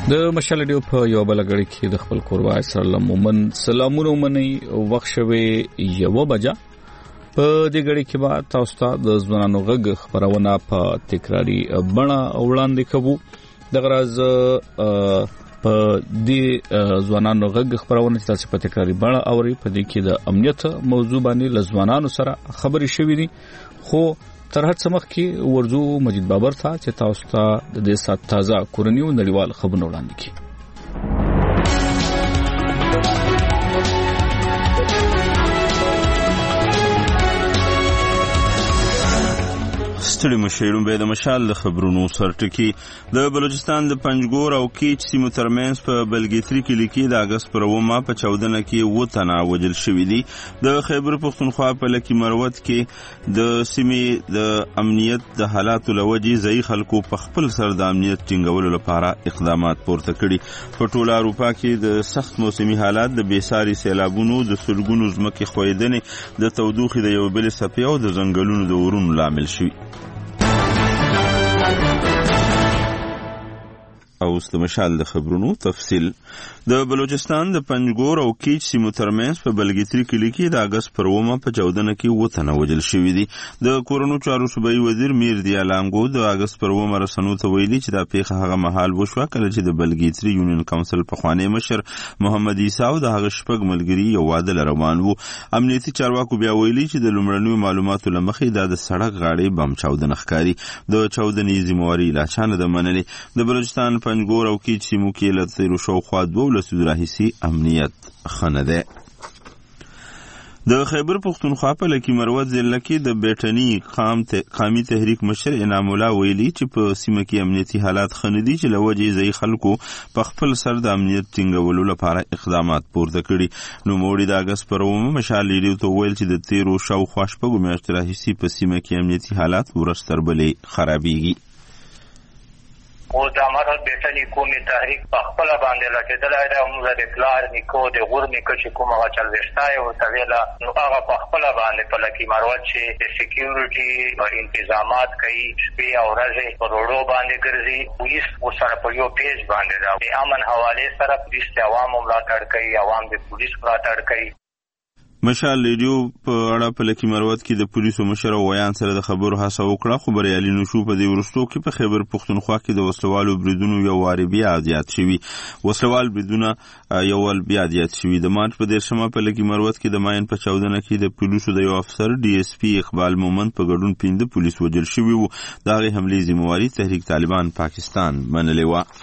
د مشال ډیو په یو بل غړي کې د خپل قربای سره مومن سلامونه مني وخت شوي 1 بجه په دې غړي کې با تاسو ته د ځوانانو غږ خبرونه په تکراری بڼه وړاندې کوو د غرض په دې ځوانانو غږ خبرونه تاسو په تکراری بڼه اوري په دې کې د امنیت موضوع باندې لزوانانو سره خبرې شوې دي خو تر هڅه مخکې ورزو مجید بابر ته چې تاسو ته د دې سات تازه کورنیو نړیوال خبرونه وړاندې کړي. ستړي مشیرون به د مشال د خبرونو سرټکی د بلوچستان د پنجګور او کیچ سیمو ترمنځ په بلګیتري کې لیکي د اگست پر 9 په 14 کې و تنه وجل شوې دي. د خیبر پختونخوا په لکی مروت کې د سیمې د امنیت د حالاتو لوجې ځای خلکو په خپل سر د امنیت ټینګولو لپاره اقدامات پورته کړي. په ټوله اروپا کې د سخت موسمي حالات د بیساري سیلابونو د سلګونو ځمکې خویدنې د تودوخې د یو بل څپې او د ځنګلونو د ورونو لامل شوي. او د مشال د خبرونو تفصیل د بلوچستان د پنجګور او کیچ سیمو ترمنځ په بلګیتري کلی کې د اگست پر 9 په 14 کې و تنه وجل شوې دي. د کورونو چارو صوبایي وزیر میر دیالانګو د اگست پر 9 رسنو ته ویلي چې دا پیښه هغه مهال وشوه کله چې د بلګیتري یونین کونسل پخوانی مشر محمد عیسی او د هغه شپږ ملګري یو واده روان وو. امنیتي چارواکو بیا ویلي چې د لومړنیو معلوماتو لمخې د سړک غاړې بم چاودنه ښکاري. د چاودنې ذمہواري لا چانه د منلې. د بلوچستان پنجګور او کیچ سیمو کې له تیرو شاوخوا 12 راهیسي امنیت خنه ده. د خیبر پختونخوا په لکی مروت ضلع کې د بیټنی قامي تحریک مشر انعام الله ویلي چې په سیمه کې امنیتي حالات خنه دي چې لوجې ځای خلکو په خپل سر د امنیت ټینګولو لپاره اقدامات پورته کړي. نو موړي د اگست پر 9 مشال لیډیو ته ویل چې د تیرو شاوخوا شپږو میاشتو راهیسي په سیمه کې امنیتي حالات ورځ تر بلې خرابېږي. او د امارت بیٹنی قومي تحریک په خپل باندې لټېدلای دی او موږ د پلار نیکو د غور نیکو چې کومه چلوښتای او تویلا نو هغه په خپل باندې په لکی مروت چې د سکیورټي انتظامات کوي شپې او ورځې په روډو باندې ګرځي. پولیس ورسره په یو پیج باندې د امن حواله سره پولیس د عوامو ملاتړ کوي، عوام د پولیس ملاتړ کوي. مشال لیډیو په اړه په لکی مروت کې د پولیسو مشر او ویان سره د خبرو هڅه وکړه خو بریالي نشو. په دې وروستو کې په خیبر پختونخوا کې د وسلوالو بریدونو یو واري بیا زیات شوي. وسلوال بریدونه یو ول بیا زیات شوي. د مارچ په 10 په لکی مروت کې د ماین په 14 کې د پولیسو د یو افسر ډي اس پی اقبال مومند په ګډون 15 پولیس وژل شوي وو. دغه حملې ذمہواري تحریک طالبان پاکستان منلې و.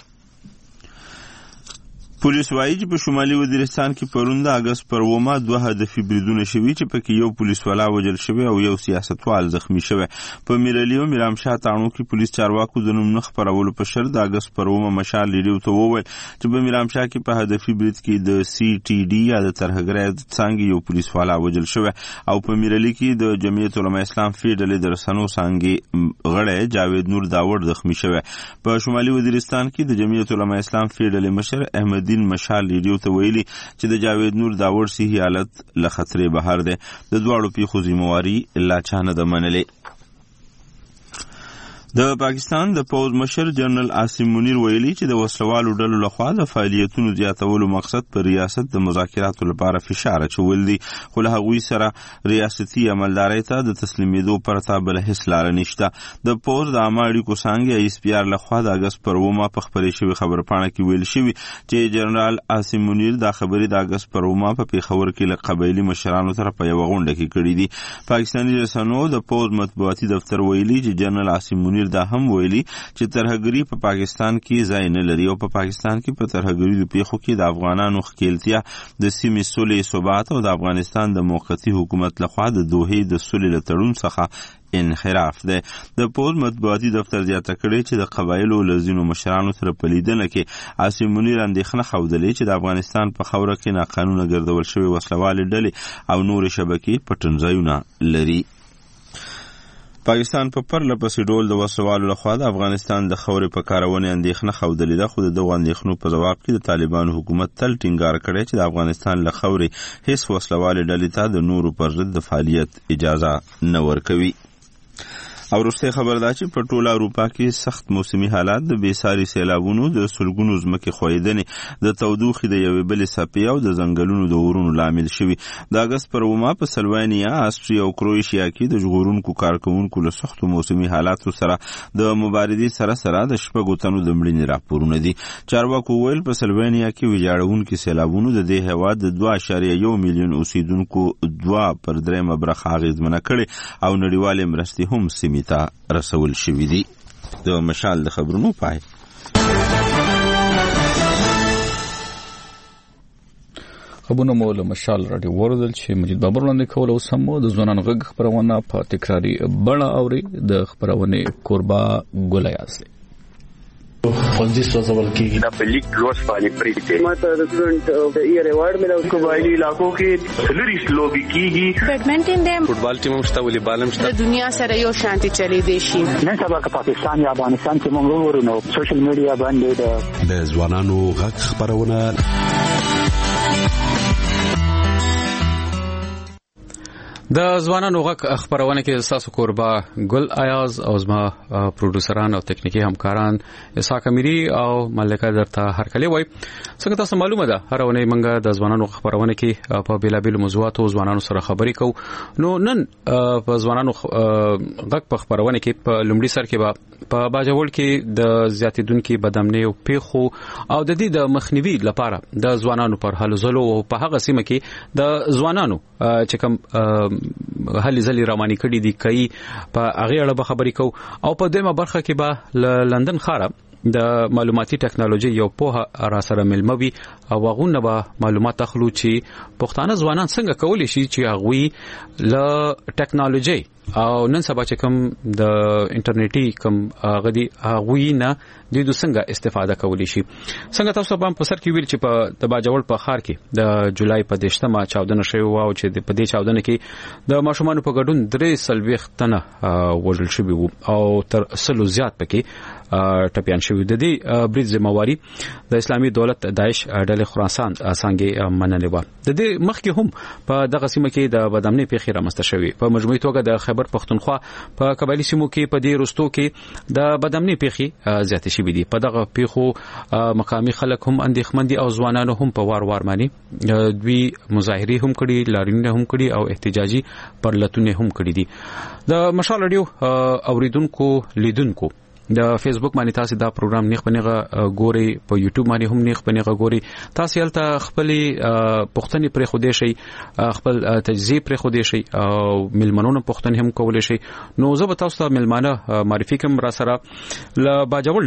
پولیس وایي چې په شمالي وزیرستان کې پرون د اگست پر 9 دوه هدفي بریدونه شوي چې پکې یو پولیس والا وژل شوی او یو سیاستوال زخمی شوی. په میرلی او میرامشاه تاڼو کې پولیس چارواکو د نوم نه خپرولو په شرط د اگست پر 9 مشال لیډیو ته وویل چې په میرامشاه کې په هدفي برید کې د سی ټي ډي یا د ترهګرۍ څنګه یو پولیس والا وژل شوی او په میرلی کې د جمعیت علماء اسلام فی ډلې د رسنو څنګه غړی جاوید نور داوړ زخمی شوی. په شمالي وزیرستان کې د جمعیت علماء اسلام فی ډلې مشر احمد مشال لیډیو ته ویلي چې د جاوید نور داوړ صحي حالت له خطرې بهر دی. د دواړو پیښو ذمہواري لا چانه ده منلې. د پاکستان د پوز مشر جنرال عاصم منیر ویلي چې د وسلوالو ډلو لخوا د فعالیتونو زیاتولو مقصد پر ریاست د مذاکراتو لپاره فشار اچول دي خو له هغوی سره ریاستي عملدارۍ ته د تسلیمېدو پرته بل هیڅ لاره نشته. د پوز د عامه اړیکو څانګې ایس پی آر لخوا د اګست پر 9 په خپرې شوې خبرپاڼه کې ویل شوي چې جنرال عاصم منیر دا خبرې د اګست پر 9 په پیښور کې له قبایلي مشرانو سره په یوه غونډه کې کړې دي. پاکستاني رسنیو د پوز مطبوعاتي دفتر ویلي چې جنرال عاصم منیر دا هم ویلي چې ترهګري په پاکستان کې ځای نه لري او په پاکستان کې په ترهګري د پیښو کې د افغانانو ښکېلتیا د سیمې سولې ثبات او د افغانستان د موقتي حکومت لخوا د دوحې د سولې له تړون څخه انحراف ده. د پوز مطبوعاتي دفتر زیاته کړې چې د قبایلو له ځینو مشرانو سره په لیدنه کې عاصم منیر اندېښنه ښودلې چې د افغانستان په خاوره کې ناقانونه ګرځول شوې وسلوالې ډلې او نورې شبکې پټنځایونه لري. پاکستان په پرله پسې ډول د وسلوالو لخوا د افغانستان د خاورې په کارونې اندېښنه ښودلې ده خو د دغو اندېښنو په ځواب کې د طالبانو حکومت تل ټینګار کړی چې د افغانستان له خاورې هیڅ وسلوالې ډلې ته د نورو پر ضد د فعالیت اجازه نه ورکوي. او وروسته خبر دا چې په ټوله اروپا کې سخت موسمي حالات د بېساري سیلابونو د سلګونو ځمکې ښویېدنې د تودوخې د یوې بلې څپې او د ځنګلونو د اورونو لامل شوي. د اګست پر اومه په سلوانیا، آسټریا او کروشیا کې د ژغورونکو کارکوونکو له سختو موسمي حالاتو سره د مبارزې سره د شپږو تنو د مړینې راپورونه دي. چارواکو ویل په سلوانیا کې ویجاړونکي سیلابونو د دې هېواد د 2.1 میلیون اوسیدونکو 2/3 برخه اغېزمنه کړې او نړیوالې مرستې هم سیمې ته رسول شوي دي. د مشال د خبرونو پای. خبرونه مو له مشال راډیو وردل چې مجید بابر وړاندې کول او سمو د ځوانانو غږ خبرونه په تکراری بڼه اوري. د خبرونه کوربا ګولیاس خوندي سوزول کیږي د پلیک روز باندې پریته ماته د سټوډنټ د ایئر ایوارډ ملو قبایلی علاقو کې سلریس لوبي کیږي بیډمنټن دیم فوټبال ټیم هم شته ولې بالم شته د دنیا سره یو شانتي چلی دی شي. نن سبا که پاکستان یا افغانستان کې موږ ورونو سوشل میډیا باندې د ځوانانو غږ خبرونه د ځوانانو غږ خبرونه کې تاسو کوربا ګل ایاز او زما پروډوسران او تکنیکی همکاران اسحاق امیری او ملکه درته هرکلی وای. څنګه تاسو معلومه ده هر ونه منګه د ځوانانو خبرونه کې په بیلابل موضوعاتو ځوانانو سره خبرې کوو. نو نن په ځوانانو غږ په خبرونه کې په لومړي سر کې په باجوړ کې د زیاتیدونکو بدامنۍ او پیخو او د دې د مخنیوي لپاره د ځوانانو پر هلو ځلو او په هغه سیمه کې د ځوانانو چې کوم هلي ځلې رواني کړي دي کوي په هغه اړه خبرې کوو. او په دیمه برخه کې به لندن ښار د معلوماتي ټکنالوژي یو په را سره ملموي او هغه به معلومات اخلو چې پښتانه ځوانان څنګه کولی شي چې هغه له ټکنالوژي او نن سبا چې کوم د انټرنیټي کوم غدي هغه نه د دوی څنګه استفاده کولی شي. څنګه تاسو په سر کې ویل چې په د باجوړ په ښار کې د جولای په 10مه چاودنه شوی و او چې په دې چاودنه کې د ماشومان په ګډون 3 تنه وژل شوی وو او تر 100 زیات پکې ټپيان شوی. د دې برید ذمہواری د اسلامي دولت داعش ډلې خراسان څنګه منلې و. د دې مخکې هم په دغه سیمه کې د بدامنۍ پیښې رامنځته شوی. په مجموعي توګه د خیبر پښتونخوا په قبایلی سیمو کې په دې رستو کې د بدامنۍ پیښې زیاتې شوې دي. په دغه پیښو مقامي خلک هم اندېښمن دي او ځوانانو هم په وار باندې دوی مظاهرې هم کړي، لاریونونه هم کړي او احتجاجي پرلتونه هم کړي دي. د مشال رادیو اوریدونکو لیدونکو د فیسبوک باندې تاسو دا پروګرام نیخ بنغه ګوري، په یوټیوب باندې هم نیخ بنغه ګوري. تاسو یلته خپل پښتني پر خو دې شي، خپل تجزیه پر خو دې شي او ملمنونو پښتني هم کولای شي. نو زه به تاسو ته ملمانه معرفي کوم را سره ل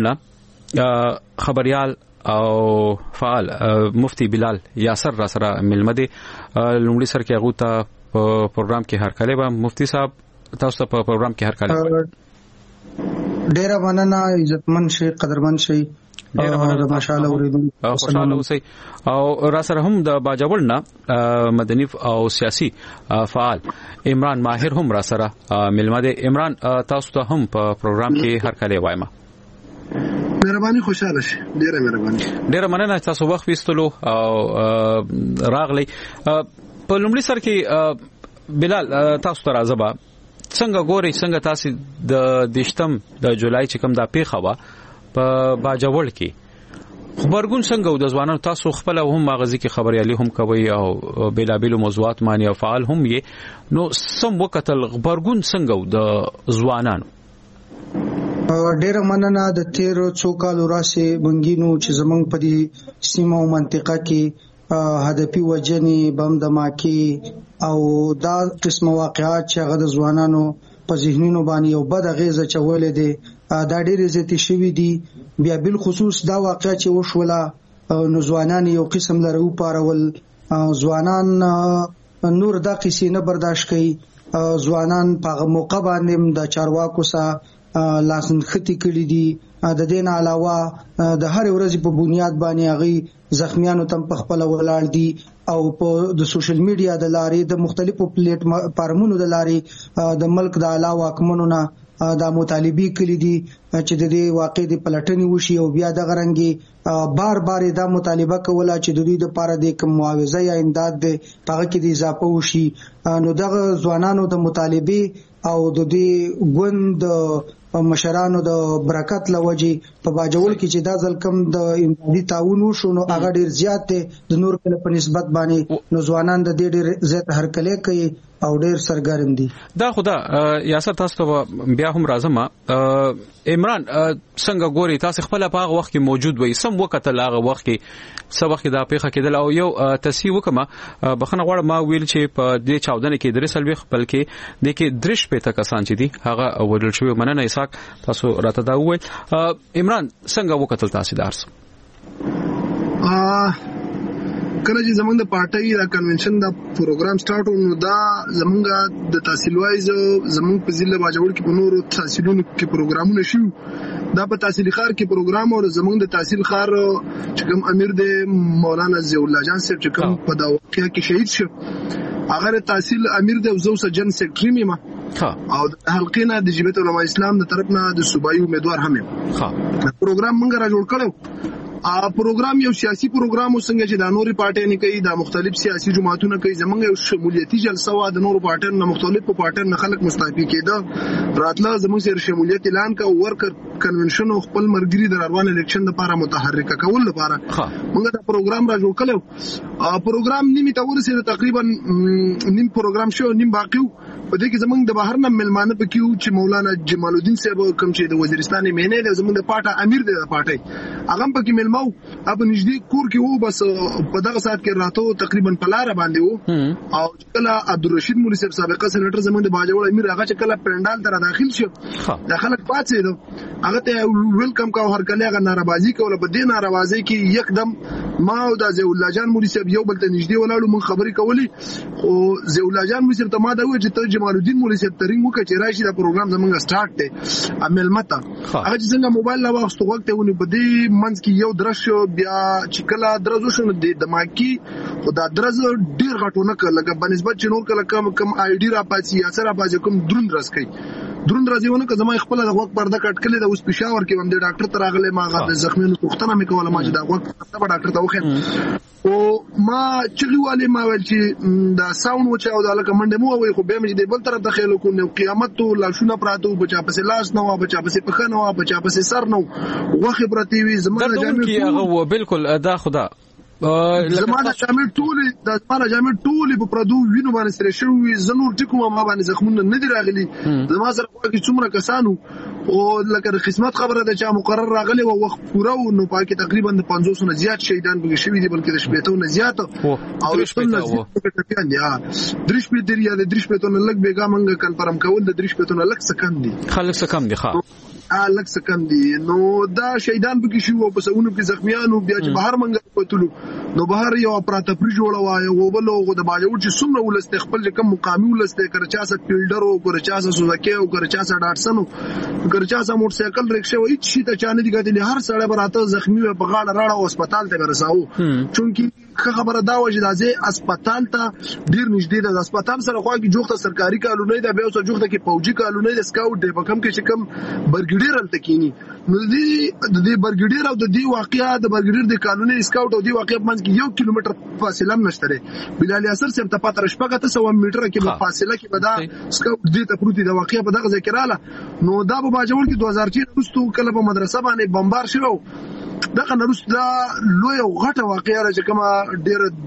باجوړنا خبريال او فعال مفتی بلال یاسر را سره ملمده لومړي سر کې هغه ته پروګرام کې هر کله به مفتی صاحب تاسو ته په پروګرام کې هر کله ډیر مننه، عزتمن شي، قدرمن شي. ماشاءالله اوریدونکو خوشاله اوسئ. او را سره هم د باجوړنا مدني او سیاسي فعال عمران ماهر هم را سره ملمده. عمران تاسو ته هم په پروګرام کې هر کله وایم. مهرباني، خوشاله شي. ډیره مهرباني. ډیره مننه تاسو وخت وستلو او راغلی. په لومړي سر کې بلال تاسو ته راځبا څنګه ګوري، څنګه تاسو د 10 د جولای چې کوم دا پیښه وا په باجوړ کې خبرګون څنګه د ځوانانو تاسو خپل هم مغازي کې خبريالي هم کوي او بیلابل موضوعات باندې فعال هم یې. نو سم وخت خبرګون څنګه د ځوانانو؟ ډیر مننه. د 13 څو کالو راسي بنګینو چې زمنګ په دې سیمه او منطقه کې هدفي وجنې بم دماکي او دا قسم واقعات چې هغه د ځوانانو په ذهنونو باندې یو بد غیزه چولې دي دا ډېر زیاتې شوي دي. بیا بل خصوص دا واقعا چې وشوله نو ځوانان یو قسم لرو پارول، ځوانان نور دا قصې نه برداشت کوي. ځوانان په موقع باندې د چارواکو سره لاسنختی کړي دي. د دې نه علاوه د هر ورځې په بنیاد باندې هغه زخمیانو تم په خپل ولاړ دي او په د سوشل میډیا د لارې د مختلفو پلیټ فارمونو د لارې د ملک د علاوه حکومتونو دا مطالبه کړي دي چې د دې واقع د پلټنې وشي او بیا د غرنګي بار بار دا مطالبه کوله چې د دوی د لپاره د کوم معاوضه یا امداد د هغه کې د اضافه وشي. نو دغه ځوانانو د مطالبه او د دې ګوند مشرانو د برکت لوجي په باجوړ کې چې دا ځل کم د امدادي تعاون وشو نو هغه ډیر زیات دی د نور کله په نسبت باندې نو ځوانان د دې ډیر زیات هرکلی کوي او ډیر سرګرم دي. دا خدا یاسر تاسو ته بیا هم راځم. عمران څنګه ګوري تاسو خپل په هغه وخت کې موجود وي سم وخت هغه وخت کې سم وخت دا پیخه کېدل او یو تصحیح وکما بخنه غواړم ما ویل چې په دې 14 کې درې سلوي خپل کې د کې درش په تکسان چې دي هغه ودل شوی مننه اساق تاسو راته دا وایي. عمران څنګه وکتل تاسو دارس کله چې زمونږ د پارټي دا کنونشن دا پروګرام سٹارټ ونو دا زمونږ د تحصیل وایز زمونږ په ضلع باجوړ کې په نورو تحصیلونو کې پروګرامونه شو دا په تحصیل خار کې پروګرام او زمونږ د تحصیل خار چې کوم امیر د مولانا ضیاء الله جان صاحب چې کوم په دا واقعیا کې شهید شو هغه تحصیل امیر د وزو سجن سیکریټری ما او حلقینا د جبهت علماء اسلام د طرف نه د صوبایي امیدوار هم پروګرام موږ را جوړ کړو. پروګرام یو سیاسي پروګرام وسنګ چې د نوري پارټي نه کوي د مختلف سیاسي جماعتونو کوي زمونږ یو شمولیتي جلسه وا د نورو پارټي نه مختلفو پارټي نه خلک مستعفي کېده راتله زموږ سره شمولیت اعلان کا ورکر کنونشن او خپل مرګري د روان الیکشن لپاره متحرک کول لپاره موږ دا پروګرام را جوړ کړو. پروګرام نیمه تا ورسېده تقریبا نیم پروګرام شو نیم باقی په دې کې زمونږ د بهر نه ملمانه پکې چې مولانا جمال الدین صاحب کوم چې د وزیرستان مینه د زمونږ د پارټي امیر د پارټي هغه پکې مو اب نږدې کور کې وو بس په دغه سات کې راته تقریبا په لار باندې وو او کله عبدالرشید مولوی صاحب سابقه سېنیټر زمونږ د باجوړ امیر هغه چې کله پندال تر داخل شو داخله پاتې هغه ته ویلکم کا هر کله هغه ناراضي کوله په دې ناراضي کې یکدم ما او د ضیاء الله جان مولوی صاحب یو بل ته نږدې ولاړو مون خبرې کولې خو ضیاء الله جان مولوی صاحب ته ما دا وایي چې ته جمال الدین مولوی صاحب ترنګ وکړي چې راشي دا پروګرام زمونږ سٹارټ دی عمل متا هغه چې څنګه موبایل لا واغستو وخت ونه په دې منځ کې یو درش بیا چې کله درزو شنو د دماکي خدا درز ډیر غټونه کله په نسبت چې نور کله کم آی ډی را پاتې یا سره پاتې کوم دروند رس کوي دروند راځيونه که زما خپل د وخت پرده کټ کړي د اوس پېښور کې هم د ډاکټر تر اغله ما غو د زخمونو پوښتنه مې کوله ما چې دا وخت په ډاکټر ته وخت او ما چلیواله ما ول چې دا ساوند و چې او د لکمنډ مو وي خو به مې د بل طرف د خېلو کو نو قیامت تو لاشونه پراتو بچا پسې لاس نو بچا پسې پخه نو بچا پسې سر نو وخت پرتی وي زما جامع کې هغه بالکل ادا خدا زمانه جامع ټولي د زمانه جامع ټولي په پردو وینو باندې سره شوی زنور ټکو ما باندې زخمونه نه دی راغلي زما سره کومه څومره کسانو او لکه قسمت خبره ده چې مقرر راغلي او وخت پوره نو پاکي تقریبا د 500 نه زیات شهیدان بګی شوی دي بلکې د شپېتو نه زیات او درش په دریه د درش په تون لګ بیګا منګه کنفرم کول د درش په تون لګ سکم دي خلک سکم دي لک سکم دي نو دا شهیدان بګی شو او پسونه کې زخمیانو بیا چې بهر منګه پتلو نو بهر یو اپراتپری جوړه وای او بل او د باجوړ چې څومره ولست خپل کم مقامي ولست کرچا سره فیلډر او کرچا سره سوزکه او کرچا سره ډاټسن کرچا سره موټر سایکل رکشه وای چې ته چانه دي غتلی هر سړی براته زخمی په غاړه راړه او هسپتال ته ورساو چونکی خبره دا و چې دازه هسپتال ته ډیر نږدې ده هسپتال سره خو کې جوخته سرکاري کالونی ده بیا اوس جوخته کې فوجي کالونی ده سکاوټ دی په کم کې چې کم برګډیر التکینی نو د برګډیر او د دی واقعیا د برګډیر د کالونی سکاوټ او دی واقعیا منځ کې 1 کیلومتر فاصله نشته بلال یاسر سره ته پاتره شپږه ته 100 میټر کې په فاصله کې بدا سکاوټ دی ته پروتي د واقعیا په دغه ذکر اله نو دا په باجوړ کې 2004 وروسته کله په مدرسه باندې بمبار شو دغه نرسته دا لوی او غټه واقعیا چې کومه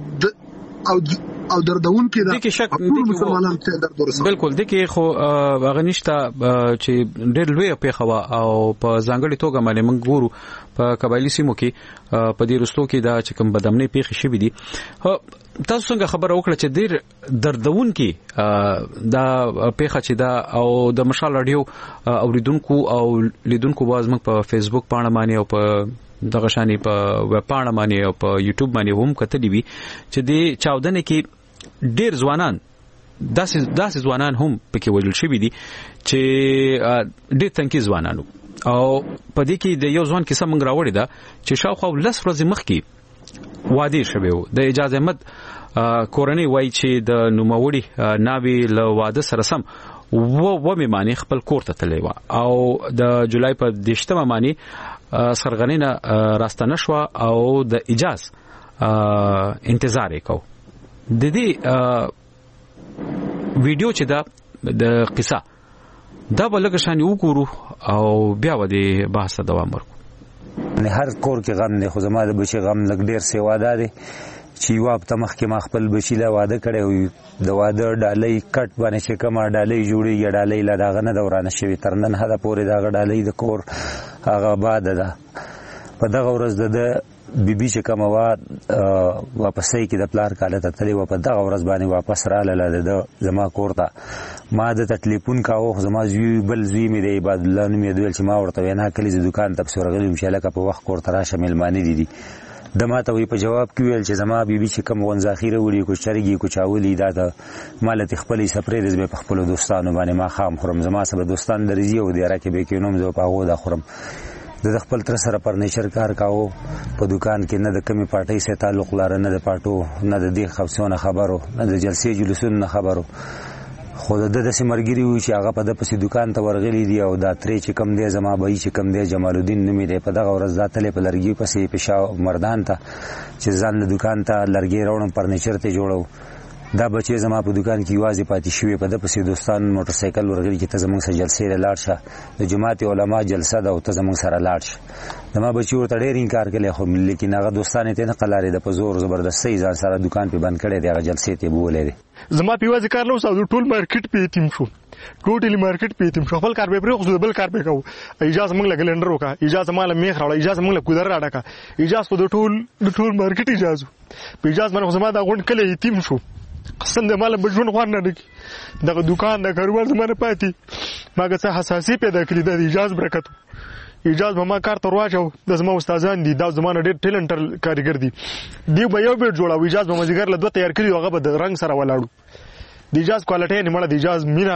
ډیر او دردون کې دا کې شک بالکل د کې خو هغه نشته چې ډېر لوی په خوا او په ځانګړي توګه باندې موږ ګورو په قبایلی سیمو کې په دې رستو کې دا چې کوم بدامنۍ پیښې شوې دي تاسو څنګه خبره وکړه چې ډېر دردون کې دا پیښه چې دا او د مشال رادیو اوریدونکو او لیدونکو باز موږ په فیسبوک باندې باندې او په دغه شانی په ویب باندې باندې او په یوټیوب باندې هم کتلی وی چې د چاودنې کې ډیر ځوانان داسې ځوانان هم پکې وژل شوي دي چې ډیر تنکي ځوانانو او په دې کې د یو ځوان کیسه موږ راوړې ده چې شاوخوا 10 ورځې مخکې واده شوی و د اجازه احمد کورنۍ وایي چې د نوموړي ناوی له واده سره سم و مې معنی خپل کور ته تللی و او د جولای په 10 معنی سرغنینه راستنه شو او د اجازه انتظار وکاو د دې ویډیو چې دا د قصه دا بلګ شان وګورو او بیا و دې بحث دوام ورکو. نه هر کور کې غم نه، خو زما د بچي غم لګ ډیر سیوا ده چې یو په تمخ کې ما خپل بچی لا واده کړی وي، د واده ډالۍ کټ باندې چې کومه ډالۍ جوړیږي ډالۍ لا داغه نه دورانه شوي تر نن هدا پورې داغه ډالۍ د کور هغه باد ده. په دغه ورځ د بیبي چې کومه وا واپسې کې د پلار کاله ته تللی و، په دغه ورځ باندې واپس رااله د زما کور ته. ما د ټلیفون کاوه، زما زوی بل زوی مې د عباد الله نوم یې دویل چې ما ورته وینا کلی ز دکان ته سورغلی مشاله په وخت کور ته راشه ملمانه دي د ماته وی په جواب کې ویل چې زما بیبي چې کوم ونځاخیره وړي کو چرګي کو چاولي دا ته مالته خپلې سپریز به خپل دوستانو باندې ما خام خورم، زما سره دوستان درځي او د راکه به کې نوم زو پاغو دا خورم. د خپل تر سره فرنیچر کار کاوه په دکان کې، نه د کمی پارټۍ سره تعلق لري، نه د پټو، نه د دې خبرونه خبرو، نه د جلسې جلوسونو خبرو. خو د داسې مرګري وي چې هغه په د پسې دکان ته ورغلی دی او دا ترې چې کم دی زما بهي چې کم دی جمال الدین نومې دی، په دغه ورځ ذاتلې په لرګي پسې پېښه مردان ته چې ځان له دکان ته لرګي راوړم فرنیچر ته جوړو. دا بچي زما په دکان کې یوازې پاتې شوی، په د پسې دوستان موټر سایکل ورغلی چې ته زموږ سره جلسې لاړ شه، د جماعت علما جلسه ده او ته زموږ سره لاړ شه. زما بچي ورته ډېر انکار کړی، خو لیکن هغه دوستان ته نه قلارې د په زور زبردستۍ ځان سره دکان په بند کړی دی، هغه جلسې ته بولې دی. زما په یوازې کار نه وسو، ټول مارکیټ په یتیم شو، ټوټلی مارکیټ په یتیم شو. خپل کار به پرې خو بل کار به کوو. اجازه موږ له کلندر وکا، اجازه مال میخ راوړ، اجازه موږ له کودر راډکا، اجازه خو د ټول مارکیټ اجازه په اجازه باندې زما دا غون کله یتیم شو. قسم دې مال بجون خوان نه دي، دغه دکان د کاروبار زمانه پاتې ماګه څه حساسي پیدا کړې د اجازه برکت. اجازه به ما کار ته راځو، د زما استادان دي، دا زمانه ډېر ټیلنټر کاریګر دي، دی به یو بیت جوړاو. اجازه به مزګر له دوه تیار کړی، هغه به د رنگ سره ولاړو. د اجازه کوالټي نه مړه، د اجازه مینا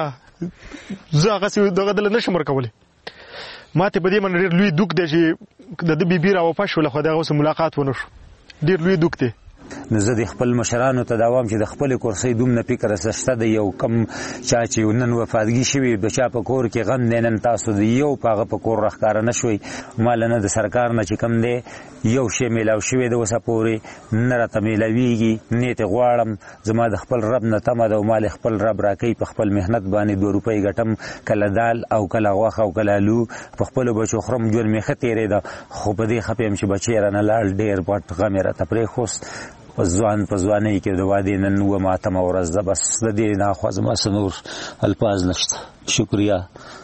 زه هغه څه دغه دل نشم ورکولې. ماته په دې باندې ډېر لوی دوک دی چې د بیبي را وفا شو، له خدای اوس ملاقات ونه شو، ډېر لوی دوک دی. نو زه د خپل مشرانو ته دوام چې د خپل کورسۍ دومره فکر سشته د یو کم چا چې نن وفادګي شوي بچا په کور کې غم دی، نن تاسو د یو پاغه په کور راښکاره نه شوئ. مال نه د سرکار نه چې کم دی یو شی میلاو شوی د اوسه پورې نه راته میلاویږي، نیت غواړم زما د خپل رب نه تمه ده او مال خپل رب راکوي. په خپل محنت باندې 2 روپۍ ګټم، کله دال او کله غوښه او کله الو، په خپلو بچو خورم، ژوند مې ښه تېرېده. خو په دې ښه پوهېم چې بچی رانه لاړ، ډېر پټ غم یې راته پرېښوست. په ځوانۍ کې د وادې نن 9 ورځ ده، بس د دې نه خوا زما څه نور الفاظ نشته. شکریه.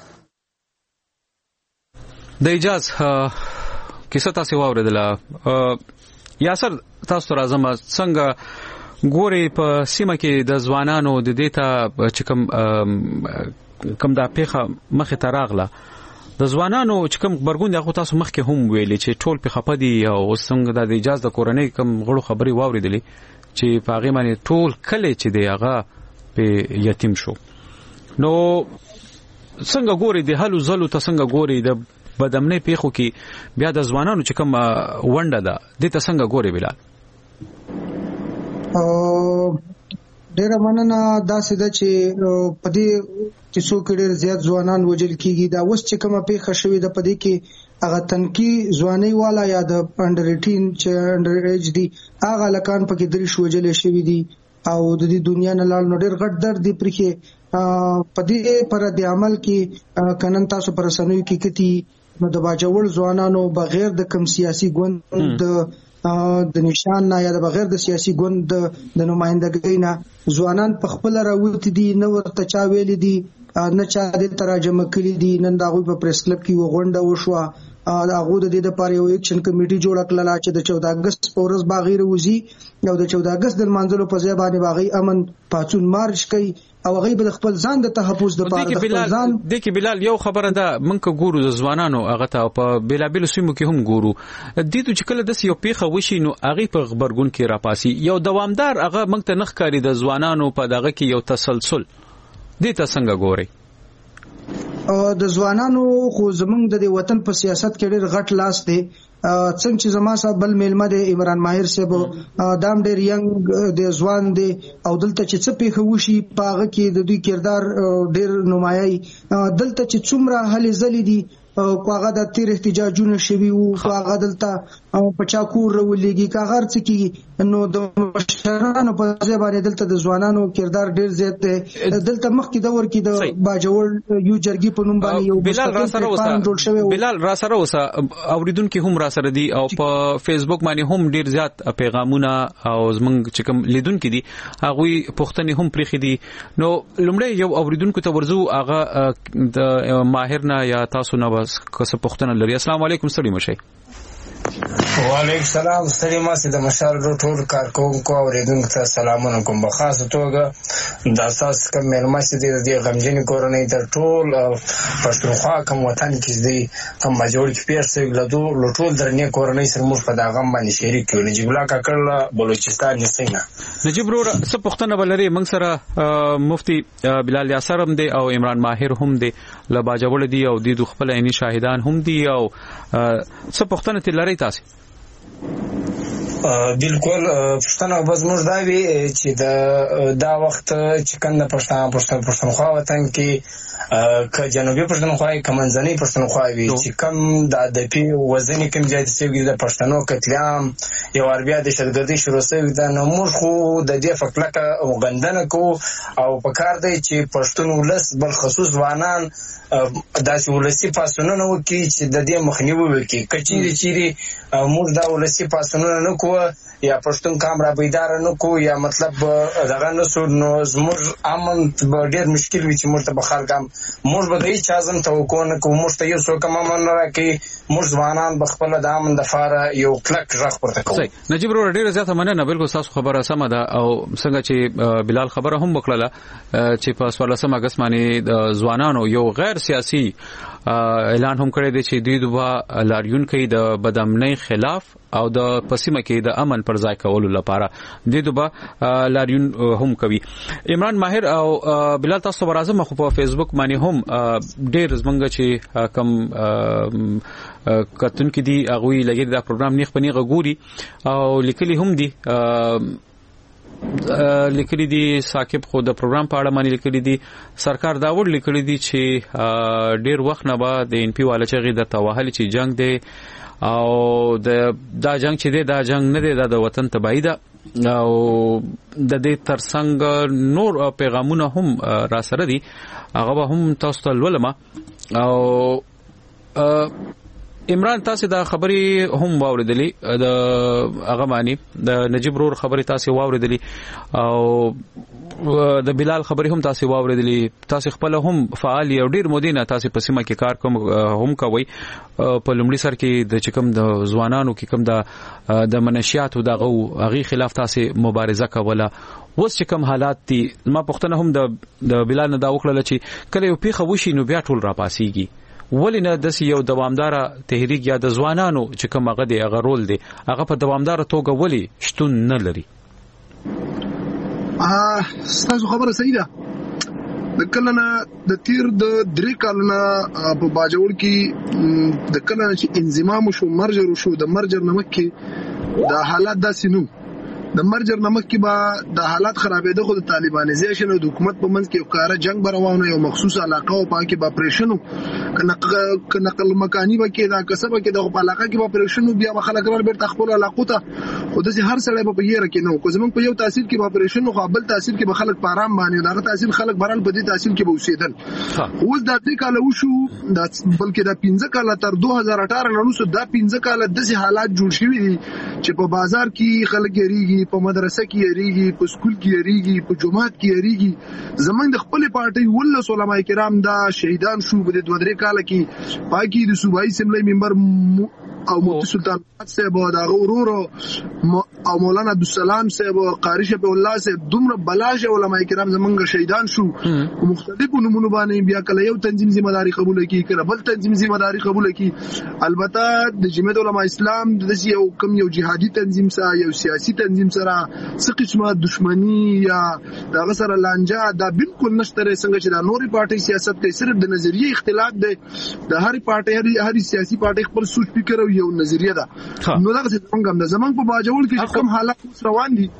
د اجازه کیسه تاسو واوریدله. یاسر تاسو ته راځم، څنګه ګوري په سیمه کې د ځوانانو د دې ته چې کم دا پیخه مخه تراغله د ځوانانو چې کوم خبرګون دغه تاسو مخکې هم ویلي چې ټول په خپدي او څنګه د اجازه د کورنۍ کوم غړو خبري واوریدلې چې په هغه باندې ټول کله چې دی هغه په یتیم شو. نو څنګه ګوري د حلو زلو ته، څنګه ګوري د بدمنې پیخو کې بیا د ځوانانو چې کوم ونده ده د ته څنګه ګوري بلال؟ ډیره مننه. داسې ده چې په دې چې څوک ډېر زیات ځوانان وژل کیږي، دا اوس چې کومه پیښه شوې ده په دې کې هغه تنکي ځواني والا یا د انډر 18 چې انډر ایج دي هغه لکان پکې درې وژل شوی دي او د دې دنیا نه لاړ. نو ډېر غټ درد دی پرې په دې پر د عمل کې کنن تاسو پر سنوي کې کتی نو د باجوړ ځوانانو بغیر د کم سیاسي ګوند د نشان نه یا د بغیر د سیاسي ګوند د نمائندګۍ نه ځوانان په خپل راوتی دي، نه ورته چا ویل دي، نه چا د تراجمه کړی دي. نن دا غوي په پریس کلب کې وغونډه وشوه، هغه د دې لپاره یو اکشن کمیټي جوړ کړل چې د 14 اگست پورز باغیر وزي او د 14 اگست د منځلو په ځای باندې باغی امن پاتون مارش کوي او هغه به خپل ځان د تحفظ لپاره د خپل ځان د کې بلال یو خبره ده منکه ګورو د ځوانانو هغه ته په بلابل سیمو کې هم ګورو د دې چې کله د یو پیخه وشي نو هغه په خبرګون کې راپاسي یو دوامدار هغه منکه نخ کاری د ځوانانو په دغه کې یو تسلسل دې ته څنګه ګوري؟ د ځوانانو خو زمونږ د وطن په سیاست کې ډېر غټ لاس دی. څنګه چې زما صاحب بل میلمه د عمران ماهر صاحب دام ډېر ینګ د ځوان دی او دلته چې څه پیښه وشي پاغه کې د دوی کردار ډېر نمایي. دلته چې څومره هلې ځلې دي هغه د تیر احتجاجونه شوي وو، هغه دلته او پچاکور ولېږي کاغر څه کی نو د مشرانو په ځای باندې دلته د ځوانانو کردار ډیر زیات دی. دلته مخکې دور کې د باجوړ یو جرګي په نوم باندې یو بلال را سره اوسه اوریدونکو هم را سره دي او په فیسبوک باندې هم ډیر زیات پیغامونه او زمونږ چې کوم لیدونکو دي هغه پښتني هم پرېخي دي. نو لومړی یو اوریدونکو ته ورزو هغه د ماهر نه یا تاسو نه بس کس پښتنه لري. السلام علیکم ستړي مشه. وعلیکم السلام. ستړي ماسه د مشال ټول کارکونکو او ریډونکو ته سلامونه کوم. په خاصه توګه د اساس کوم ملمسه د غمجن کورنۍ د ټول پښتونخوا کوم وطن کې دي کوم مجبور کې پیښه غلطو لټول درنې کورنۍ سره موږ په دغه باندې شریک یو. نجیب الله کاکړ بلوچستان نسینه. نجیب ورو څه پښتنه بلري موږ سره مفتي بلال یاسر هم دي او عمران ماهر هم دي لباجوړ دي او د خپل عیني شاهدان هم دي او څه پښتنه تلري تاسو. بالکل پښتنه بس موږ دا وی چې دا وخت چې کنده پښتونخوا وطن کې که جنوبي پښتونخوا کې منځنۍ پښتونخوا وی چې کم د پی وزن کم زیات سوي د پښتنو قتلعام یو اربیا د شرګردي شروع شوی دا نو موږ خو د دې فکلکه وغندنه کو او په کار دی چې پښتون ولس بل خصوص وانان داسې ولسی پاسونه وکي چې د دې مخنیوي وکي. کچې چیرې موږ دا ولسی پاسونه نه کو یا پښتون کامرا بیدار نه کو یا مطلب دغه نسو نو زموږ امن ډیر مشکل وي چې موږ ته بخارګم موږ به دې چازم توقع نه کوو. موږ ته یو څوک امن راکړي موږ ځوانان بخپل د امن د فاره یو کلک ژغ پورته کوو. نجیب ورو ډیر زیاته مننه. بالکل تاسو خبره سمه ده او څنګه چې بلال خبره هم وکړه چې په 14 اگست باندې د ځوانانو یو غیر سیاسي اعلان هم کړی دی چې دوی دوه لاریون کوي د بدامنۍ خلاف او د پسیمه کې د امن پر ځای کولو لپاره دوی دوه لاریون هم کوي. عمران ماهر او بلال تاسو برازم خو په فیسبوک باندې هم ډیر زمونږ چې کم کتون کې دي هغه لګي دا پروګرام نیخ پنی غوري او لیکلي هم دي لیکلي دي ثاقب خو د پروګرام په اړه باندې لیکلي دي. سرکار داوود لیکلي دي چې ډیر وخت نه بعد د ان پی والا چې د توهل چې جنگ دی او دا جنگ چې دی دا جنگ نه دی دا د وطن تباہی ده او د دې ترڅنګ نور پیغامونه هم را سره دي هغه هم تاسو ته ولما او عمران تاسو دا خبري هم واوریدلې د هغه معنی د نجیب رور خبري تاسو واوریدلې او د بلال خبري هم تاسو واوریدلې. تاسو خپل هم فعال یو ډیر مودینه تاسو په سیمه کې کار کوم هم کوي په لومړي سر کې د چکم د ځوانانو کې کوم د منشياتو دغه هغه خلاف تاسو مبارزه کوله. اوس چې کوم حالات دي ما پښتنه هم د بلال نه دا وکړل چې کله یو پیخه وشي نو بیا ټول را پاسيږي ولینه د یو دوامدار تحریک یا د ځوانانو چې کوم هغه دی هغه رول دی هغه په دوامدار توګه ولی شتون نه لري. ستاسو خبره صحیح ده. د کلنه د تیر د 3 کلنه په باجوړ کې د کلنه چې انضمام شو مرجر شو د مرجر نمک کې د حالات داسې نو د مرجر نمک کې با د حالات خرابېده خو د طالبانیزیشن او د حکومت په منځ کې یو کار جنگ بروانه یو مخصوص علاقه او پاکي با اپریشن نقل مکانی با کې دا کسبه کې د علاقه کې با اپریشن بیا خلک رال بیرته خپل علاقه ته خو د هر سړی په یې رکې نو کو زمون په یو تحصیل کې با اپریشن خو بل تحصیل کې به خلک په آرام باندې دغه تحصیل خلک برال په دې تحصیل کې به اوسېدل. اوس دا دې کال وشو بلکې دا 15 کال تر 2018 نه نو دا 15 کال د حالات جوړ شوي دي چې په بازار کې خلک یریږي په مدرسه کې یریږي په سکول کې یریږي په جماعت کې یریږي. زمونږ د خپل پارټي ول علماء کرام دا شهیدان شو په 2-3 کال کې پاکي د صوبایي اسمبلی ممبر او مفتی سلطان صاحب او دا غرور او مولانا عبدالسلام صاحب او قاری شفیع الله صاحب دومره بلاش علماء کرام زمونږ شهیدان شو په مختلفو نمونه باندې بیا کله یو تنظیم ذمہ داری قبول کړي کله بل تنظیم ذمہ داری قبول کړي. البته د جمعیت علماء اسلام د یو کم یو جهادي تنظیم سره یو سیاسي تنظیم سره څه قسمه دښمنی یا دغه سره لانجه دا بالکل نشته. څنګه چې دا نوري پارټي سیاست کوي صرف د نظریه اختلاف دی د هر پارټي هر سیاسي پارټي خپل سوچ فکر یو نظریه ده. نو دا څنګه د زمنګ په باجوړ کې کوم حالات روان دي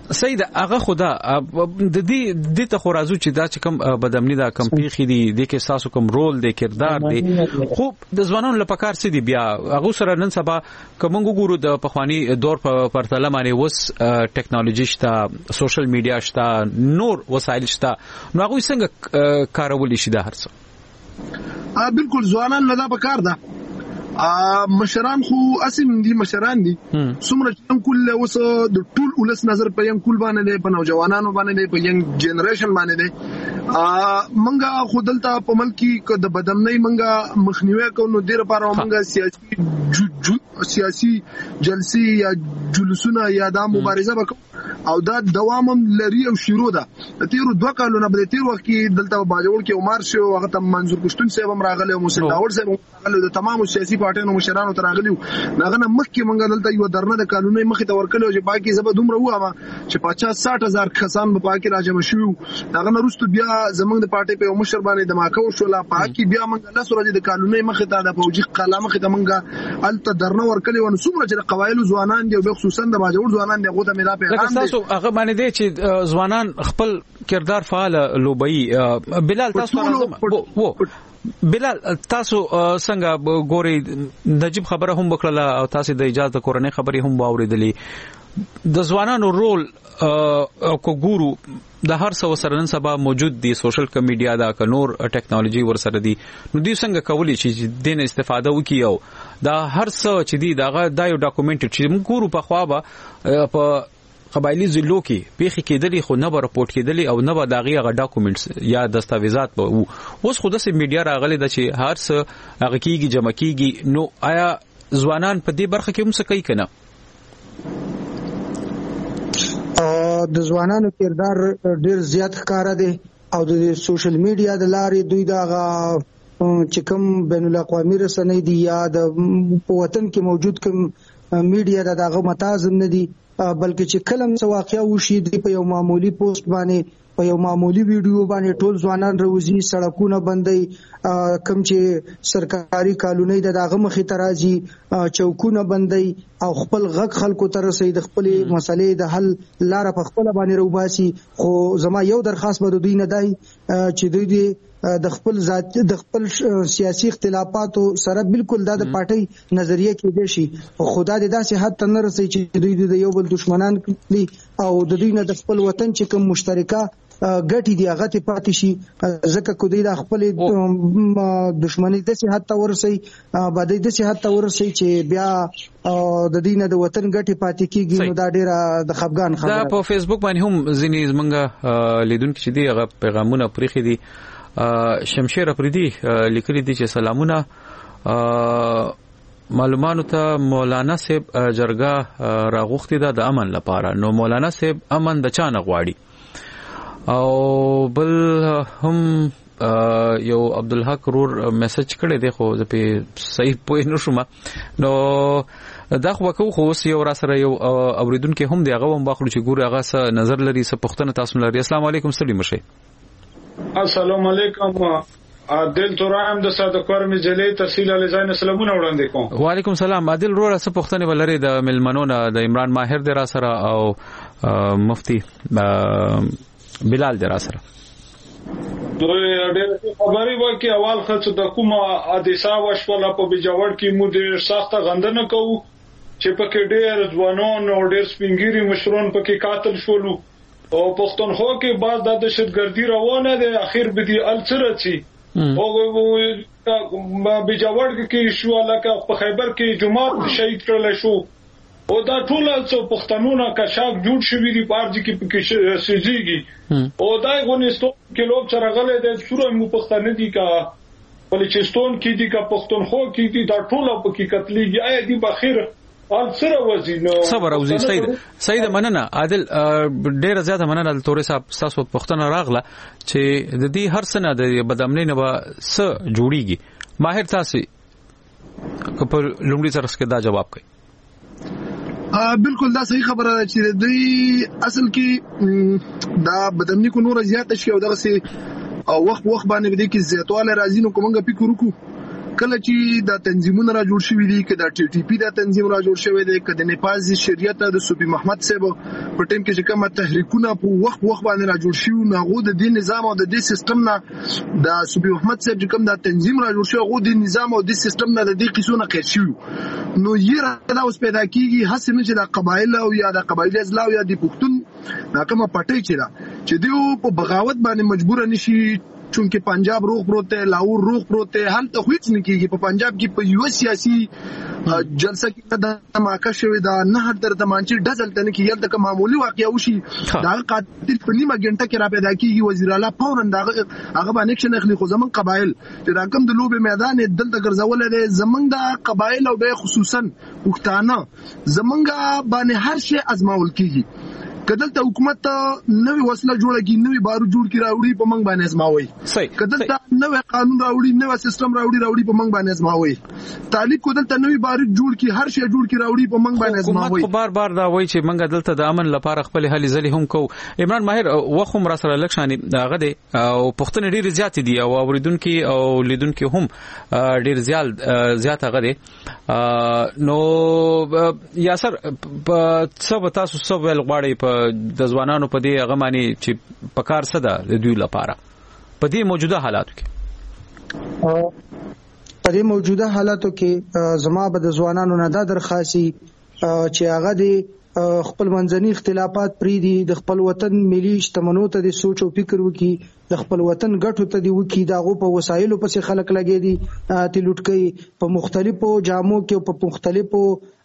سید هغه خدا د دې ته خو راځو چې دا چې کوم بدامنی دا کم پیخي دي د کې ساسو کوم رول دی کردار دی خو د ځوانانو لپاره څه دی بیا هغه سره نن سبا کوم ګورو د پخوانی دور په پرتله باندې وس ټیکنالوژي شته سوشل میډیا شته نور وسایل شته نو هغه څنګه کارول شي دا هرڅه بالکل ځوانان لدا په کار ده مشران خو اسیم دي مشران دي څومره چې کله اوس د ټول ولس نظر په یم کول باندې په نوجوانانو باندې په ینګ جنریشن باندې منګه خودلته په ملک کې د بدامنۍ منګه مخنیوي کوو ډیر لپاره منګه سیاسي جلسي یا جلوسونه یا د مبارزه وکړو او دا دوام لري او شروع ده تیر 2 کالونه به تیر وخت کې دلته باجوړ کې عمر شو هغه ته منظور پښتون صاحب هم راغلی او موسی داور صاحب راغلی د تمام سیاسي پارټیانو مشرانو تر راغلی هغه نه مخکې منګه دلته یو درنه د قانوني مخې ته ورکلو چې باقي زبر دومره وامه چې 50-60 هزار کسان په پاکي راجم شو هغه نه رستو بیا زمنګ د پارټي په مشر باندې دماکو شو لا پاکي بیا منګه له سورج د قانوني مخې ته د فوجي قلمه مخې ته منګه الته درنه ورکلی ونه څومره چې قوایل ځوانان دي او خصوصا د باجوړ ځوانان دي غوته مې دا پیغام دي هغه باندې دي چې ځوانان خپل کردار فعال لوبي بلال تاسو بلال تاسو څنګه ګوري نجيب خبره هم وکړه او تاسو د اجازه کورنۍ خبرې هم واوریدلې د ځوانانو رول کو ګورو د هر څه سره نن سبا موجود دي سوشل میډیا دا ک نور ټیکنالوژي ور سره دي نو دوی څنګه کولی چې دین استفاده وکيو دا هر څه چې دي دا یو ډاکومنټ چې موږ ګورو په خوا په قبایلی ضلعو کې پیخي کېدلی خو نه راپورټ کېدلی او نه به داغي غا ډاکومنټس یا دستاویزات به اوس خو د میډیا راغلي د چې هر څه هغه کېږي جمع کېږي نو آیا ځوانان په دې برخه کې هم څه کوي کنه د ځوانانو کردار ډیر زیات ښکارا دي او د سوشل میډیا د لارې دوی دا چې کوم بین الاقوامي رسنۍ دي یا د وطن کې موجود کوم میډیا دغه متازم نه دي بلکې چې کلم څه واقعیا وشي دی په یو معمولی پوسټ باندې په یو معمولی ویډیو باندې ټول ځوانان روزي سړکونه بندي کم چې سرکاري کالونی دغه مخې ته راځي چوکونه بندي او خپل غږ خلکو ته رسي د خپل مسلې د حل لار په خپل باندې روباسي خو زما یو درخواست به دوی نه دی چې دوی د خپل ذات د خپل سیاسي اختلافاتو سره بالکل د پارټي نظریه کې دي شي او خدا دې داسې حد ته نه رسي چې دوی د یو بل دشمنان کړي او د دوی نه د خپل وطن چې کوم مشترکه ګټي دی هغه ته پاتې شي ځکه کو دوی د خپل دشمنی د سي حد ته ورسي باندې د سي حد ته ورسي چې بیا د دینه د وطن ګټي پاتې کیږي نو دا ډیره د خفګان خبره دا په فیسبوک باندې هم ځینې زمونږ لیدونکو چې دی هغه پیغامونه پرېخي دي شمشیر افریدي لیکلي دي چې سلامونه معلوماتو ته مولانا صاحب جرګه راغوختي ده د امن لپاره نو مولانا صاحب امن د چا نه غواړي او بل هم یو عبدالحق رور میسج کړی دی خو زه په صحیح پوه نه شوم نو دا خو وکړو خو یو را سره یو اوریدونکو هم دی هغه هم باخلو چې ګور هغه څه نظر لري څه پښتنه تاسو لري السلام علیکم ستړي مشه السلام علیکم عادل تورام د صادقور مجلې تحصیل علی زین سلامونه وړاندې کوم وعلیکم السلام عادل روړه څه پښتنه ولري د ملمنونه د عمران ماهر د را سره او مفتی بلال د را سره دوی ډېر خبري وکي اول خص د کومه حادثه وشوله په بجوړ کې مو ډېر سخت غندنه کوو چې پکې ډېر ځوانان او ډېر سپینګيري مشرون پکې قاتل شولو او پښتونخوا کې بعض د دهشتګردي روانه ده اخر به دي الڅرچی او بجوړ کې شو لکه په خیبر کې جماعت شهید کړل شو او دا ټول څو پښتنونه کشاف جوړ شوی دي پارځ کې سيږي او دا غونستون کې لوب سره غلې د سوره مو پښتنه دي کا بلوچستان کې دي کا پښتونخوا کې دي دا ټول په کې قتلېږي آیا دي بخیر سره وزینو صبر او سید مننه عادل ډیر زیاته مننه تورې صاحب تاسو پښتنه راغله چې د دې هر سنه د بدامنۍ نه س جوړیږي ماهر تاسو په لومړي سره څه دا جواب کوي بالکل دا صحیح خبره ده چې دوی اصل کې دا بدامنۍ کو نور زیات شي او دغه سي او وخت باندې دې کې زیاتواله راځي نو کومه فکر وکړو کله چې د تنظیمونو را جوړ شوی دي کله د ټي پی د تنظیم را جوړ شوی دی کله د نیپال شریعت د صوفي محمد صاحب په ټیم کې چې کومه تحریکونه په وخت باندې را جوړ شوی نو د دې نظام او د دې سیستم نه د صوفي محمد صاحب چې کوم د تنظیم را جوړ شوی غو د نظام او د سیستم نه د دې قصونه خیر شوی نو یې را اوس پیدا کیږي حسنه چې د قبایل او یا د قبایل ازلا او یا د پښتون ناکمه پټي چې دیو په بغاوت باندې مجبور نشي چونکه پنجاب روغ پروت ہے لاهور روغ پروت ہے حل ته هیڅ نه کیږي په پنجاب کې په یو سیاسي جلسه کې د ماکه شوی دا نه در د مانچی ډزل ته نه کیږي د معمولی واقعیا وشي دا قاتل په نیمه غنټه کې را پیدا کیږي وزیر اعلی فورا دا هغه باندې اکشن اخلي خو زمون قبایل چې راکم د لوبه میدان دلته ګرځول دي زمونږ د قبایل او به خصوصا پښتانه زمونږ باندې هر شی ازماول کیږي کدلته حکومت نوې وسله جوړه کی نوې بارو جوړ کی راوړي په منګ باندې ازماوي کدلته نوې قانون راوړي نوې سیستم راوړي په منګ باندې ازماوي طالب کدلته نوې بارو جوړ کی هر شی جوړ کی راوړي په منګ باندې ازماوي حکومت بار دا وایي چې منګ دلته د امن لپاره خپل هلي ځلې هم کو عمران ماهر وخم را سره لکشاني داغه دي او پښتون ډیر زیات دي او اوریدونکو او لیدونکو هم ډیر زیات هغه دي نو یاسر څه تاسو څه ول غواړي په د ځوانانو په دې هغه معنی چې پکار څه ده د دوی لپاره په دې موجوده حالاتو کې زما به د ځوانانو نه دا درخواستي چې هغه د خپل منځني اختلافات پری دي د خپل وطن ملي شتمنو ته د سوچ او فکر وکي د خپل وطن ګټو ته دی وکي داغه په وسایلو پسې خلک لګي دي تی لټکي په مختلفو جامو کې په مختلفو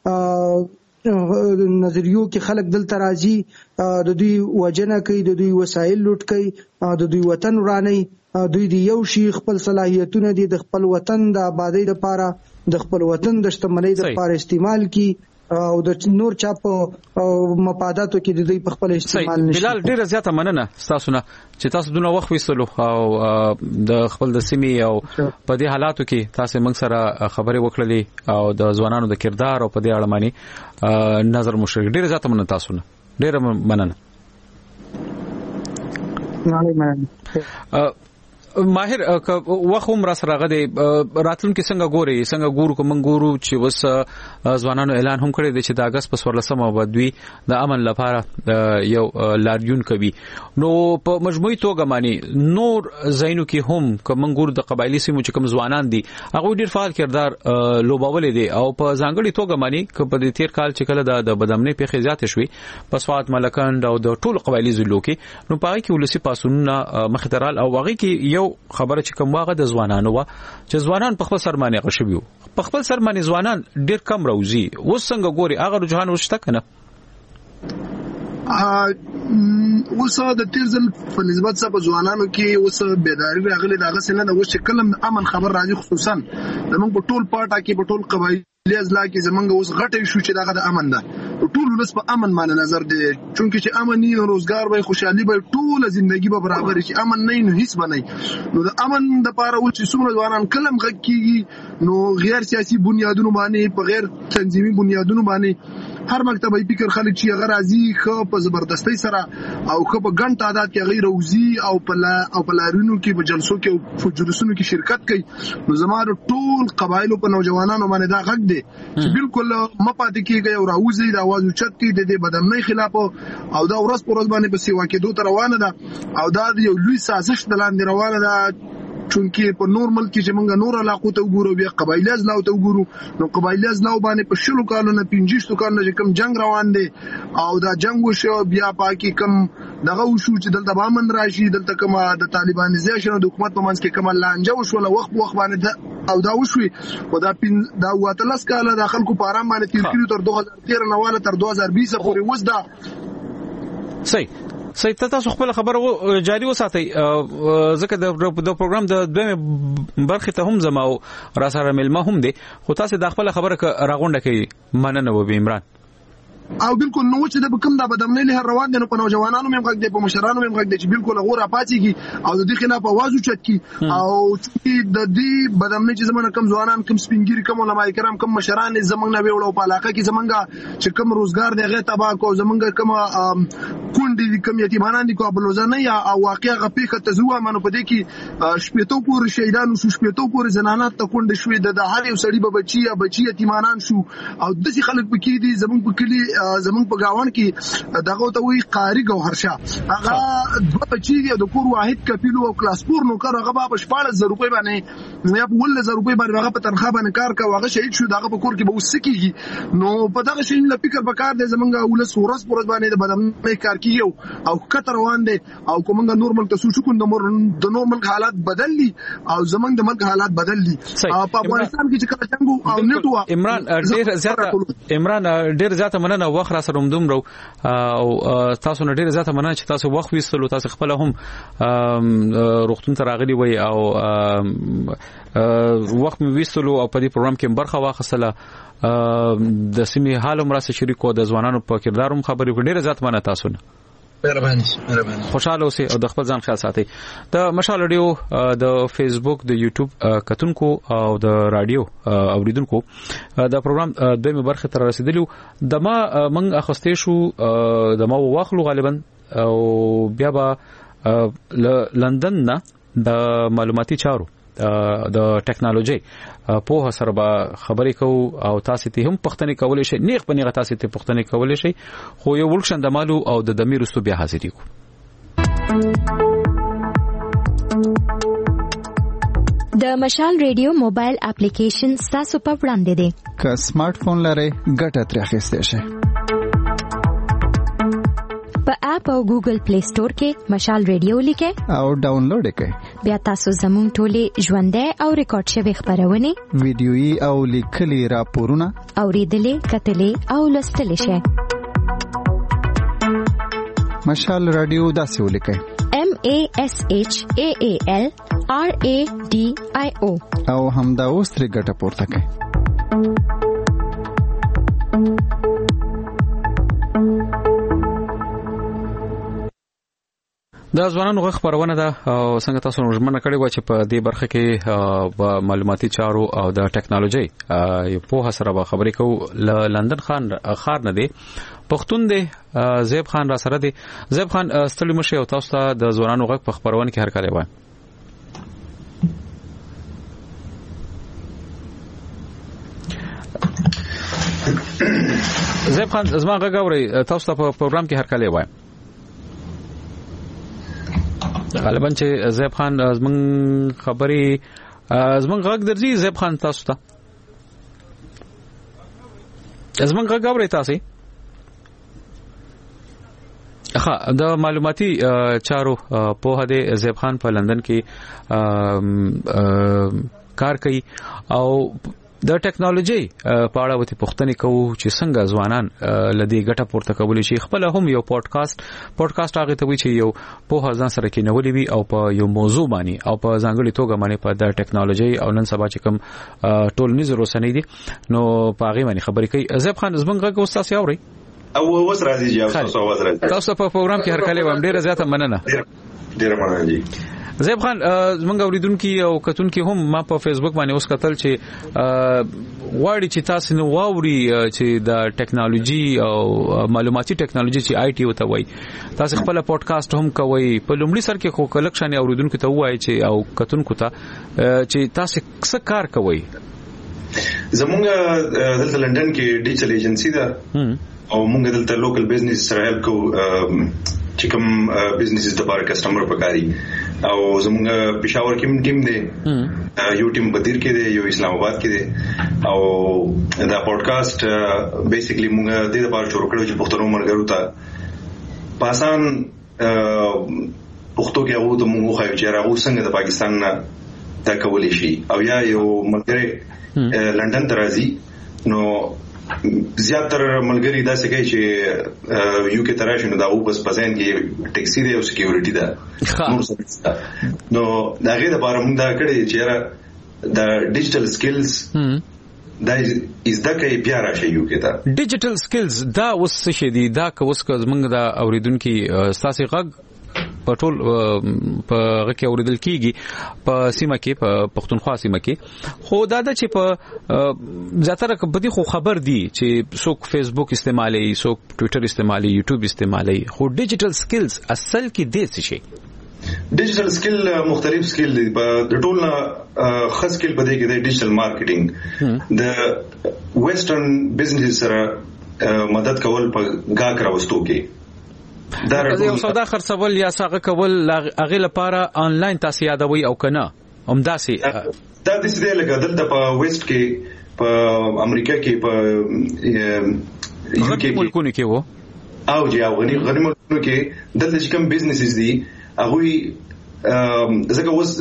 نظریو کې خلک دلته راځي د دوی وجنه کوي د دوی وسایل لوټ کوي د دوی وطن وراني دوی دی یو شي خپل صلاحیتونه دي د خپل وطن د آبادی لپاره د خپل وطن د شتمنۍ لپاره استعمال کی او د نور چا په مفاداتو کې د دوی په خپل استعمال نشي بلال ډیره زیاته مننه تاسو نه چې تاسو دونه وخت وستلو او د خپل د سیمې او په دې حالاتو کې تاسو موږ سره خبرې وکړلې او د ځوانانو د کردار او په دې اړه معنی نظر مشرک ډیره زیاته مننه تاسو نه ډیره مننه ماهر وخم را سره غدي راتلون کې څنګه ګورو کوم ګورو چې وس ځوانانو اعلان هم کړی دی چې د اگست په 14مه بدوي د امن لپاره یو لاریون کوي نو په مجموعي توګه معنی نور زینو کې هم کوم ګورو د قبایلی سیمو چې کوم ځوانان دي هغه ډیر فعال کردار لوبول دي او په ځانګړي توګه معنی په دې تیر کال چې کله د بدامنۍ پیښې زیات شوي په سواد ملکند او د ټول قبایلی زلو کې نو پای کې ولسی پاسونونه مخترال او واغې کې یو خبره چې کوم واغه د ځوانانو وا چې ځوانان په خپل سرمانه غشبيو په خپل سرمانه ځوانان ډیر کم راوځي وسنګ ګوري هغه رجحان وشته کنه وسه د تیرزل په نسبت سره ځوانانو کې وسه بیداری راغلي داغه سینه د وش کلم امن خبر راځي خصوصا د موږ په ټول پاټا کې په ټول قبایلی ازلا کې زمونږ اوس غټه شو چې داغه د امن ده ټول ولس په امن باندې نظر دی چونکه چې امن نه روزګار وي خوشحالي به ټول ژوندۍ به برابر شي امن نه نو هیڅ بنئ نو د امن د پاره و چې څومره ځوانان کلم غږ کیږي نو غیر سیاسي بنیادونو باندې په غیر تنظیمي بنیادونو باندې هر مکتبي فکر خلک چې هغه راځي خو په زبردستۍ سره او خو په ګڼ تعداد کې غیر روزي او په لارونو کې په جلسو کې او په جلوسونو کې شرکت کوي نو زموږ ټول قبایلو په نوجوانانو باندې دا غږ دی چې بالکل مپاتې کېږي او راوځي دا आवाज اوچت کوي د بدامنۍ خلاف او دا ورځ په ورځ باندې په سیوا کې دوه روانه ده او دا یو لوی سازش د لاندې روانه ده چونکه په نورمال کې چې موږ نور علاقو ته وګورو بیا قبایلی ازلاو ته وګورو نو قبایلی ازلاو باندې په شلو کالونو 15 کالونو چې کوم جنگ روان دي او دا جنگ وشو بیا پاکي کوم دغه وشو چې دلته بامن راشي دلته کوم د طالبانیزیشن د حکومت په منځ کې کوم لانجه وشو وخت باندې او دا وشوي او دا واتلس کاله د خلکو په آرام باندې تیر کړو تر 2013 نواله تر 2020 پورې وځدا صحیح تاسو خپل خبره جاری وساتئ ځکه د پروګرام د دویمه برخه ته هم زمو را سره ملما هم دي خو تاسو د خپل خبره راغونډه کوي مننه و عمران او بالکل نو چې د کوم د بدامنۍ له روان دي نو په نوجوانانو مې غږ دی په مشرانو مې غږ دی چې بالکل غوړه پاتېږي او د دې خلاف आवाज اوچت کی او چې د دې بدامنۍ چې زمونږ کم ځوانان کم سپینګری کم علماء کرام کم مشران زمونږ نه ویوړو په علاقه کې زمونږ چې کم روزګار دی غي تبا کو زمونږ کم کونډې کم یتیمانان دي کو بلوزانه یا واقعا غپیخه تزوه منو په دې کې شپېتو پور شهیدانو شو شپېتو پور زنانات ته کونډې شوې د هر یو سړي به بچي یتیمانان شو او د څه خلک پکې دي زمونږ په کلی زمونږ په گاون کې دغه ته وی قاری ګوهرشاه هغه دوه بچي دي د کور واحد کپیلو او کلاس پور نو کار هغه په 14000 روپۍ باندې یا په 11000 روپۍ باندې هغه په تنخواه باندې کار کوي هغه شهید شو دغه په کور کې به وسکیږي نو په دغه شی له فکر پکار دی زمونږ ولس ورس پورز باندې د بدامنۍ کار کیږي او کتر روان دي او کومنګ نورمال تاسو شو کوم د نورمال حالات بدل دي او زمونږ د ملک حالات بدل دي په افغانستان کې چې کله څنګه او نیټو عمران ډیر زیاته مننه وخت را سره دومره او تاسو نه ډیر زیاته مننه چې تاسو وخت وستلو تاسو خپل هم روغتون ته راغلي وي او وخت مې وستلو او په دې پروګرام کې برخه واخیستله د سیمې حال هم راسه شریکو د ځوانانو په کردار هم خبرې ډیر زیات مننه تاسو نه مهرباني خوشاله اوسئ او د خپل ځان خیال ساتئ د مشال رادیو د فیسبوک د یوټیوب کتونکو او د رادیو اوریدونکو د پروګرام دویمه برخه تر رسیدلو د ما من اخستې شو د ما واخلو غالبا او بیا به لندن نه د معلوماتي چارو د ټیکنالوژي په سره به خبرې کوو او تاسو ته هم پښتني کولای شئ نیغ په نیغه تاسو ته پښتني کولای شئ خو یو ولکشن د مالو او د دمیرستو بیا حاضرې کو د مشال ریډیو موبایل اپلیکیشن تاسو په وړاندې دی که سمارټ فون لرئ ګټه ترې اخیستئ شئ په اپ او ګوګل پلی سٹور کې مشال ریډیو لیکه او ډاونلوډ کړئ بیا تاسو زموږ ټولې ژوندۍ او ریکارډ شوی خبرونه ویډیويي او لیکلي راپورونه اوریدلې کتلې او لوستلې شئ مشال رادیو داسې ولیکئ MASHAALRADIO او همدا اوس ترې ګټه پورته کړئ دا ځوانانو غږ خبرونه ده او څنګه تاسو ورمنه کړی و چې په دې برخه کې په معلوماتي چارو او د ټیکنالوژي یو په سره به خبرې کوو لندن خار نه دی پښتون دی زیب خان را سره دی زیب خان ستړي مشه او تاسو ته د ځوانانو غږ په خبرونه کې هر کله وای زیب خان زما غږ اوري تاسو ته په پروګرام کې هر کله وای غالبا چې زیب خان زمون خبري زمون غږ درځي زیب خان تاسو ته زمون غږ اوري تاسو د معلوماتي چارو په هده زیب خان په لندن کې کار کوي او د ټیکنالوژي په اړه وته پوښتنه کوو چې څنګه ځوانان لدی ګټه پورته کولی شي خپل هم یو پودکاسټ هغه ته وی چې یو په ځان سره کې نولې وي او په یو موضوع باندې او په ځانګړي توګه باندې په د ټیکنالوژي او نن سبا چې کوم ټولنیز رسنۍ دي نو په هغه باندې خبرې کوي زیب خان زمونږ غږ تاسو اورئ او اوس راځي جواب تاسو راځي تاسو په پروګرام کې هر کله وم ډیره زیاته مننه ډیره مننه جی زیب خان زمونږ اوریدونکو او کتونکو هم ما په فیسبوک باندې اوس کتل چې واړی چې تاسو نو واوري چې د ټیکنالوژي او معلوماتي ټیکنالوژي چې آی ټي وته وای تاسو خپل پودکاسټ هم کوي په لومړي سر کې خو کلکشن اوریدونکو ته وای چې او کتونکو ته چې تاسو څه کار کوي زمونږ دلته لندن کې ډیجیټل ایجنسی ده او موږ دلته لوکل بزنس سره هیلپ کوو چې کوم بزنسز د بار کسٹمر پکاري او زموږ پېښور کې ټیم دی یو ټیم بدیر کې دی یو اسلام آباد کې دی او دا پودکاسټ بیسیکلی موږ د دې لپاره شروع کړو چې پښتون مرګرو ته پاسان پښتو کې هغه ته موږ خو چې راغو څنګه د پاکستان نه تا کولې شي او یا یو ملګری لندن ته راځي نو زیاتره ملګری دا څه کوي چې یو کې تراشنو دا او بس پسند کې ټیکسي دی او سکیورټي ده نو دا غي د بار موږ دا کړی چې دا ډیجیټل سکلز دا از دا کې بیا راشي یو کې دا ډیجیټل سکلز دا اوس څه دي دا که اوس موږ دا اوریدونکو ستاسو غږ په ټول په غږ اوریدل کیږي په سیمه کې په پښتونخوا سیمه کې خو دا د چې په زیاتره کبدي خو خبر دي چې څوک فیسبوک استعمالي څوک ټوئیټر استعمالي یوټیوب استعمالي خو ډیجیټل سکلز اصل کې دې څه شي ډیجیټل سکل مختلف سکل دي په ټول نه خاص سکل په دې کې د ډیجیټل مارکیټینګ د ویسټرن بزنس سره مدد کول په غاک راوستو کې دا یو سودا خرڅول یا څنګه کول هغه لپاره آنلاین تاسو یادوي او کنه همداسي دا د دې لګا دلته په ویسټ کې په امریکا کې په یوکي ملکونو کې وو او جی او غني ملکونو کې دلته چې کوم بزنسز دي هغه زګه وس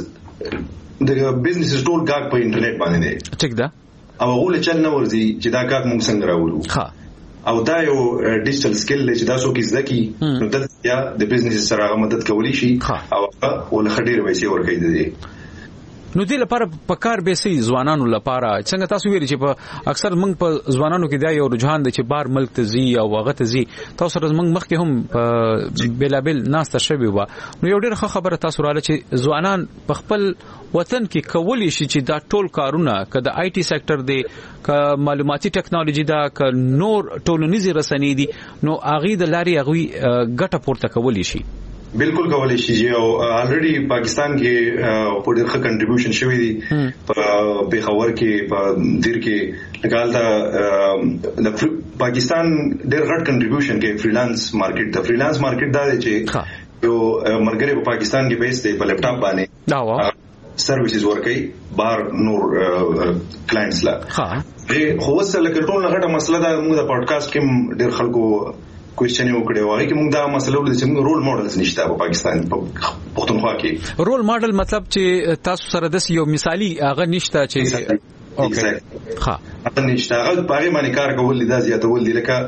د بزنسز ټول غاک په انټرنیټ باندې دي ټیک ده او غول چل نه ورځي چې دا غاک موږ څنګه راوړو ها او دا یو ډیجیټل سکل چې دا څوک زدکی نو دلته یا د بزنس سره مدد کولی شي او ول خډیر وایي ورکې دي نو دې لپاره په کار به سي ځوانانو لپاره څنګه تاسو ویل چې په اکثر موږ په ځوانانو کې دا یو رجحان دی چې بار ملک ته زی او هغه ته زی تاسو سره موږ مخکې هم په بلابل ناسته شوی و نو یو ډېر خبره تاسو رااله چې ځوانان په خپل وطن کې کولی شي چې دا ټول کارونه که د آی ټي سېکټر دی که معلوماتي ټیکنالوژي دا که نور ټولنیزي رسنۍ دي نو اغه د لاري اغه ګټه پورته کولی شي بالکل کولای شي او الریډي پاکستان کې په ډېر ښه کنټریبیوشن شوی دی په پیښور کې په دیر کې لګال دا د پاکستان ډېر غټ کنټریبیوشن کې فریلانس مارکیټ د فریلانس مارکیټ دا دی چې یو مرګره په پاکستان کې بیس دی په لپټاپ باندې دا وا سرویسز ورکي بار نور کلاینټس لا خو وسه لکه ټول غټه مسله دا موږ د پودکاسټ کې ډېر خلکو کوېشن یو کړو هغه کې موږ دا مسله ولې چې موږ رول ماډلز نشته په پاکستان په پښتونخوا کې رول ماډل مطلب چې تاسو سره د یو مثالی هغه نشته چې اوکې ها اته نشته هغه په هغه باندې کار کول دا زیاتول دي لکه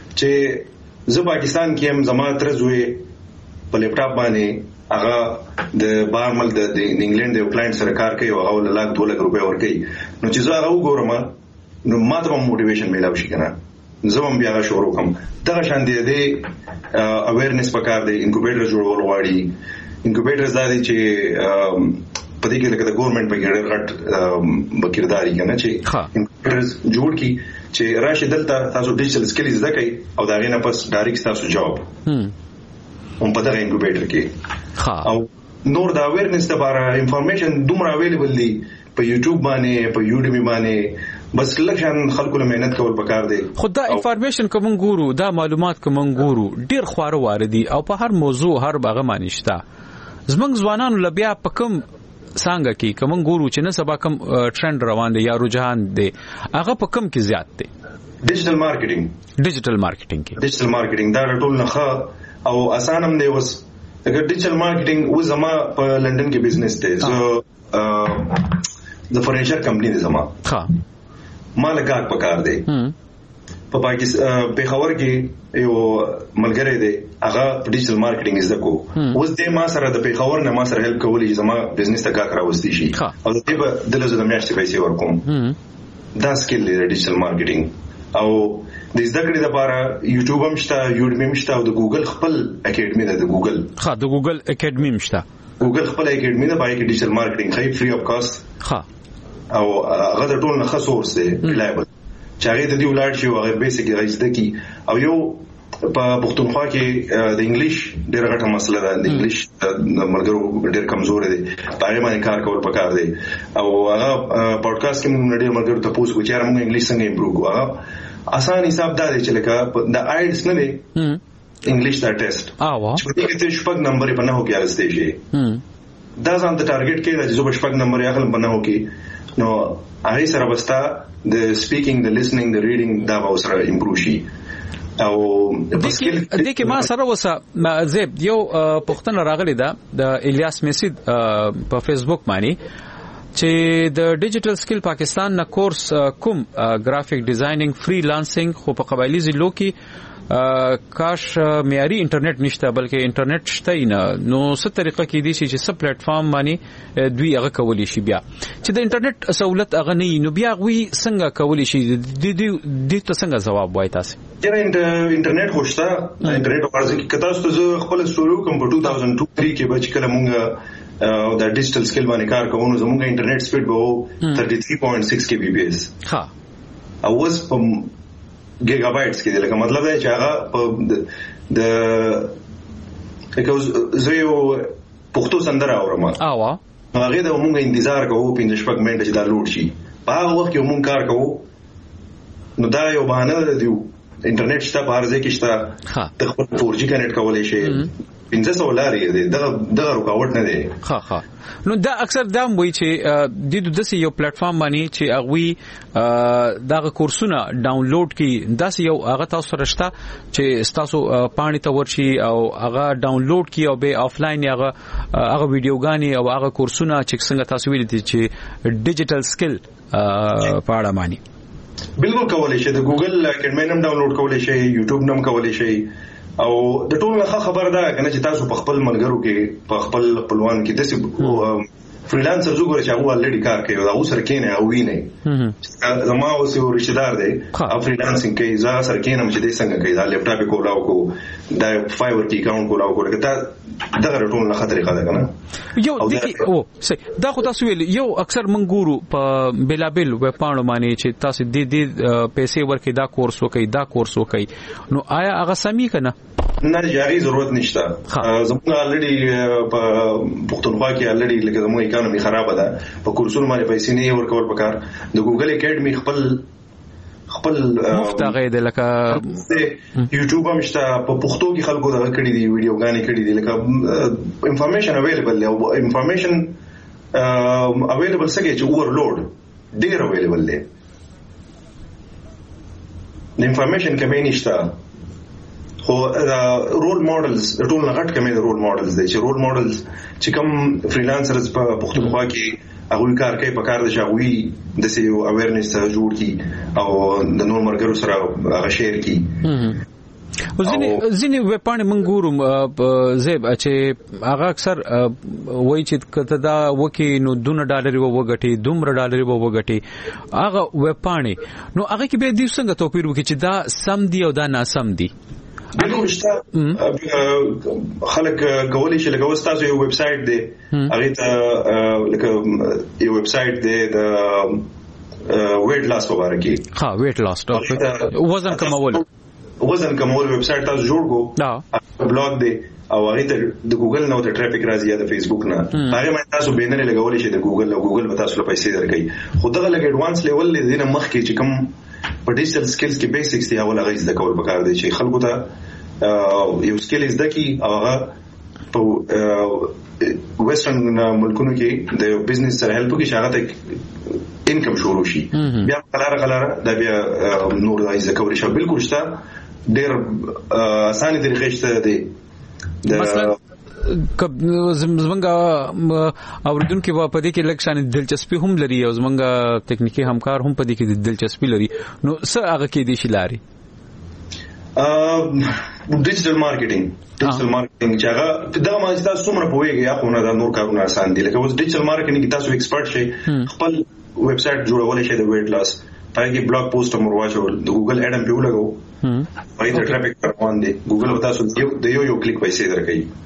چې زه پاکستان کې هم زما ترزوي په لپټاپ باندې هغه د بارمل د انګلند یو کلاینټ سره کار کوي او هغه له 2 لک روپیا ورکړي نو چې زه هغه وګورم نو ماته موټیویشن ملو شي کنه زموږ بیا شروع کوم دا شان دي د اویرنس پکار دی انکوبیټر جوړول غواړي انکوبیټرز دا دي چې په دې کې لکه د ګورنمنت په ګډه غټ بکیرداري کنه چې انکوبیټرز جوړ کی چې راشي دلته تاسو ډیجیټل سکلز زده کوي او دا غینه پس ډایرکټ تاسو جاب هم په دغه انکوبیټر کې او نور دا اویرنس لپاره انفارمیشن دومره اویلیبل دي په یوټیوب باندې په یوډیمی باندې بس لکه خلکو له مهنت کول پکار دی خدا انفارمیشن کوم ګورو دا معلومات کوم ګورو ډیر خواره واردي او په هر موضوع هر باغه مانشتا زمنګ ځوانانو لبیا پکم څنګه کې کوم ګورو چې نه سبا کوم ټرند روان دی یا رجحان دی هغه پکم کې زیات دی ډیجیټل مارکیټینګ دا ټول نه او اسانه هم دی وس اگر ډیجیټل مارکیټینګ و زما په لندن کې بزنس دی زه د فرنیچر کمپنی دی زما مال غاک پکار دی په پاکستان پیښور کې یو ملګری دی هغه ډیجیټل مارکیټینګ زده کو اوس د ما سره د پیښور نه ما سره هیلپ کولی چې زما بزنس ته غاک راوستي شي او د دې د لزه د میاشتې پیسې ورکوم دا سکل دی ډیجیټل مارکیټینګ او د زده کړې لپاره یوټیوب هم شته یوډمی هم شته او د ګوګل خپل اکیډمي ده د ګوګل اکیډمي هم شته ګوګل خپل اکیډمي ده پای کې ډیجیټل مارکیټینګ خې فری اف کاست او غدا ټول نه خاصورس دی ریلایبل چې هغه د دې ولایت شي هغه بیسیک راځي د کی او یو په پښتونخوا کې د انګلیش ډېر غټه مسله ده د انګلیش مرګرو ډېر کمزور دي هغه باندې کار کول پکار دی او هغه پودکاسټ کې موږ ډېر مرګرو ته پوښتنه کوو چې موږ انګلیش څنګه امپروو کوو هغه آسان حساب دا دی چې لکه د آیلټس نه دی انګلیش دا ټیسټ چې دې کې شپږ نمبر په نه هو کې راځي شي دا ځان د ټارګټ کې راځي چې شپږ نمبر یې خپل بنه هو کې نو هغه سره وستا د سپیکینګ د لیسنینګ د ریډینګ دا به سره امپروو شي او د کې ما سره وسه زه یو پښتنه راغلی دا د الیاس میسید په فیسبوک باندې چې د ډیجیټل سکل پاکستان نه کورس کوم گرافیک ډیزاینینګ فری لانسینګ خو په قبایلی ضلعو کې کاش معیاري انټرنیټ نشته بلکې انټرنیټ شته نه نو څه طریقه کې دي چې څه پلیټ فارم باندې دوی هغه کولی شي بیا چې د انټرنیټ سہولت هغه نه نو بیا غوي څنګه کولی شي د ته څنګه جواب وای تاسو انټرنیټ خوشته انټرنیټ ورځ کې کتا ستاسو خپل سټوري کوم په 2002-3 کې بچ کله مونږ د ډیجیټل سکیل باندې کار کوو نو زموږ انټرنیټ سپیډ به 33.6 kbps ها او اوس په ګیگا بایټس کې لکه مطلب دی چې هغه د لکه زه یو پښتو سندره اورم هغه د مونږ انتظار کوو 15 منټه چې دا لوډ شي په هغه وخت کې مونږ کار کوو نو دا یو بهانه دی انټرنیټ شته په هر ځای کې شته د خپل 4G کنیکټ کولای شي 1500 لارې دي دغه رکاوټ نه دی ها نو دا اکثر دا وایي چې د دې یو پلیټ فارم باندې چې هغه دغه کورسونه ډاونلوډ کی داس یو هغه تاسو رښتا چې تاسو پانی ته ورشي او هغه ډاونلوډ کی او به آفلاین هغه ویډیوګانی او هغه کورسونه چې څنګه تاسو ویل دي چې ډیجیټل سکل په اړه مانی بالکل کولای شي د ګوګل اکیډمي نم ډاونلوډ کولای شي یوټیوب نم کولای شي او د ټول نه خبر ده کنه چې تاسو په خپل ملګرو کې په خپل خپلوان کې د فریلانسر زوګره چې هغه الریډي کار کوي دا اوس رکینه او ویني زما اوس یو رشتہ دار دی او فریلانسینګ کوي زه سره کینم چې دې څنګه کوي دا لپټاپ کولاو کو دا فایور کې اکاونټ کولاو کو دا دغه ټول نه خطرې خاله کنه یو دغه او سې دا خو تاسو ویل یو اکثر منګورو په بلابل وب پاڼو باندې چې تاسو د پیسې ورکې دا کورس وکي نو آیا هغه سمي کنه نه جاري ضرورت نشته زموږ الریډي په پښتونخوا کې الریډي لکه زموږ اکانومي خراب ده په کورسونو باندې پیسې نه ورکول پکار د ګوګل اکیډمي خپل مفت غید لکه یوټیوب هم شته په پښتو کې خلکو دا کړی دي ویډیوګانې کړی دي لکه انفارمیشن اویلیبل او انفارمیشن اویلیبل څنګه چې اوورلوډ ډیر اویلیبل دی د انفارمیشن کمی نشته خو رول ماډلز ټول غټ کمی د رول ماډلز دي چې رول ماډلز چې کوم فریلانسرز په پښتونخوا کې هغه کار کوي په کار د شاوی د سیو اویرنس جوړ کی او د نور مرګرو سره هغه شیر کی ځینې وپانې منګورم زیب چې هغه اکثر وایي چې کته دا وکی نو $2 وګټي $2 وګټي هغه وپانې نو هغه کې به د څنګه توپیر وکړي چې دا سم دی او دا ناسم دی بالکل شته خلک کولی شي لکه تاسو یو ویب سټ دی هغه ته لکه یو ویب سټ دی د ویټ لاس په اړه کې ویټ لاس وزن کمول ویب سټ تاسو جوړ کو بلاګ دی او هغه ته د ګوګل نو ته ټرافیک راځي یا د فیسبوک نه هغه مې تاسو بینر لګولې شي د ګوګل او ګوګل به تاسو له پیسې درکړي خو دغه لګ ایڈوانس لیول لري مخ کې چې کوم په ډیجیټل سکلز کې بیسکس دی هغه لغې د کول پکار دی چې خلکو ته یو سکل زده کی او هغه په ویسټرن ملکونو کې د بزنس سره هیلپ کوي چې هغه ته انکم شروع شي بیا قلاره دا بیا نور د زده کول شي بالکل شته ډېر اسانه طریقې شته دی مثلا زمونږه اوریدونکو په دې کې لکه شان دلچسپي هم لري او زمونږه تکنیکی همکار هم په دې کې دلچسپي لري نو څه هغه کې دي شلاري ډیجیټل مارکیټینګ چې هغه دا ما تاسو څومره پوهیږئ یا خو نه دا نور کارونه آسان دي لکه اوس ډیجیټل مارکیټینګ تاسو ایکسپرت شئ خپل ویب سټ جوړولای شئ د ویټ لاس پای کې بلاګ پوسټ هم ورواچول د ګوګل اډم په لګو پای ته ټرافیک روان دي ګوګل تاسو د یو کلیک پیسې درکړي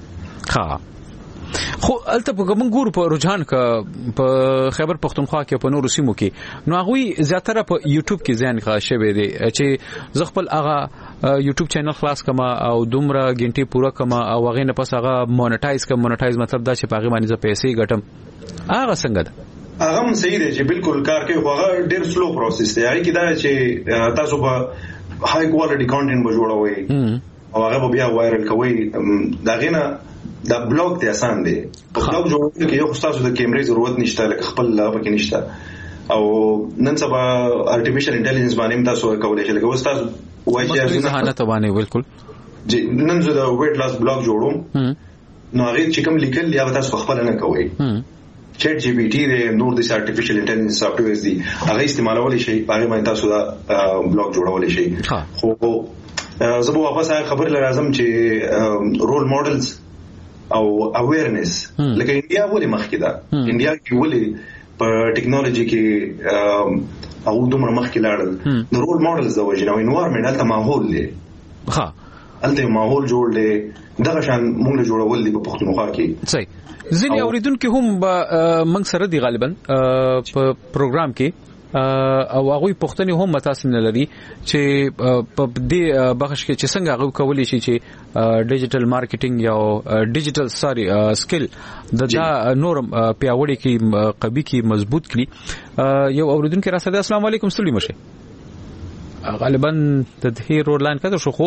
خو الته په ګمنګور په رجحان کا په خیبر پختونخوا کې په نورو سیمو کې نو هغه زیاتره په یوټیوب کې ځان ښه شوی دی چې ز خپل هغه یوټیوب چینل خلاص کما او دومره غنټي پورا کما او هغه نه پس هغه مونټایز مطلب دا چې پاغي باندې پیسې ګټم هغه څنګه ده هغه هم صحیح دی چې بالکل کار کوي خو هغه ډیر سلو پروسس دی هغه کې دا چې تاسو په های کوالټي کانټینټ به جوړوي او هغه بیا وایرل کوي دا غینه دا بلاګ ته آسان دی په بلاګ جوړول کې یو خاصه د کیمرې ضرورت نشته لکه خپل لا پکې نشته او نن سبا ارتفیشل انټيليجنس باندې تاسو کولای شئ لکه تاسو وایي چې ځهانت باندې بالکل جی نن زه د ویټ لاس بلاګ جوړوم نو هغه چې کوم لیکل یا تاسو خپل نه کوئ چیٹ جی پی ټی دی نور د ارتفیشل انټيليجنس سافټویرز دي هغه استعمالول شي هغه باندې تاسو دا بلاګ جوړول شي خو زه به واپس خبر لازم چې رول ماډلز او اویرنس لکه انډیا ولې مخکې ده انډیا کې ولې په ټیکنالوژي کې او دومره مخکې لاړل د رول ماډلز د وجې نو انوایرمنټ هلته ماحول دی هلته ماحول جوړ دی دغه شان موږ له جوړول دي په پښتونخوا کې صحیح ځینې اوریدونکو هم موږ سره دي غالبا په پروګرام کې او هغه پښتني هم متاسم نه لري چې په دې بخش کې چې څنګه هغه کولی شي چې ډیجیټل مارکیټینګ یا ډیجیټل سکل دا نورم پیاوړی کی قوي کی مضبوط کړي یو اوریدونکو را سره السلام علیکم ستړي مشه غالبا د دې رول لاین کده شو خو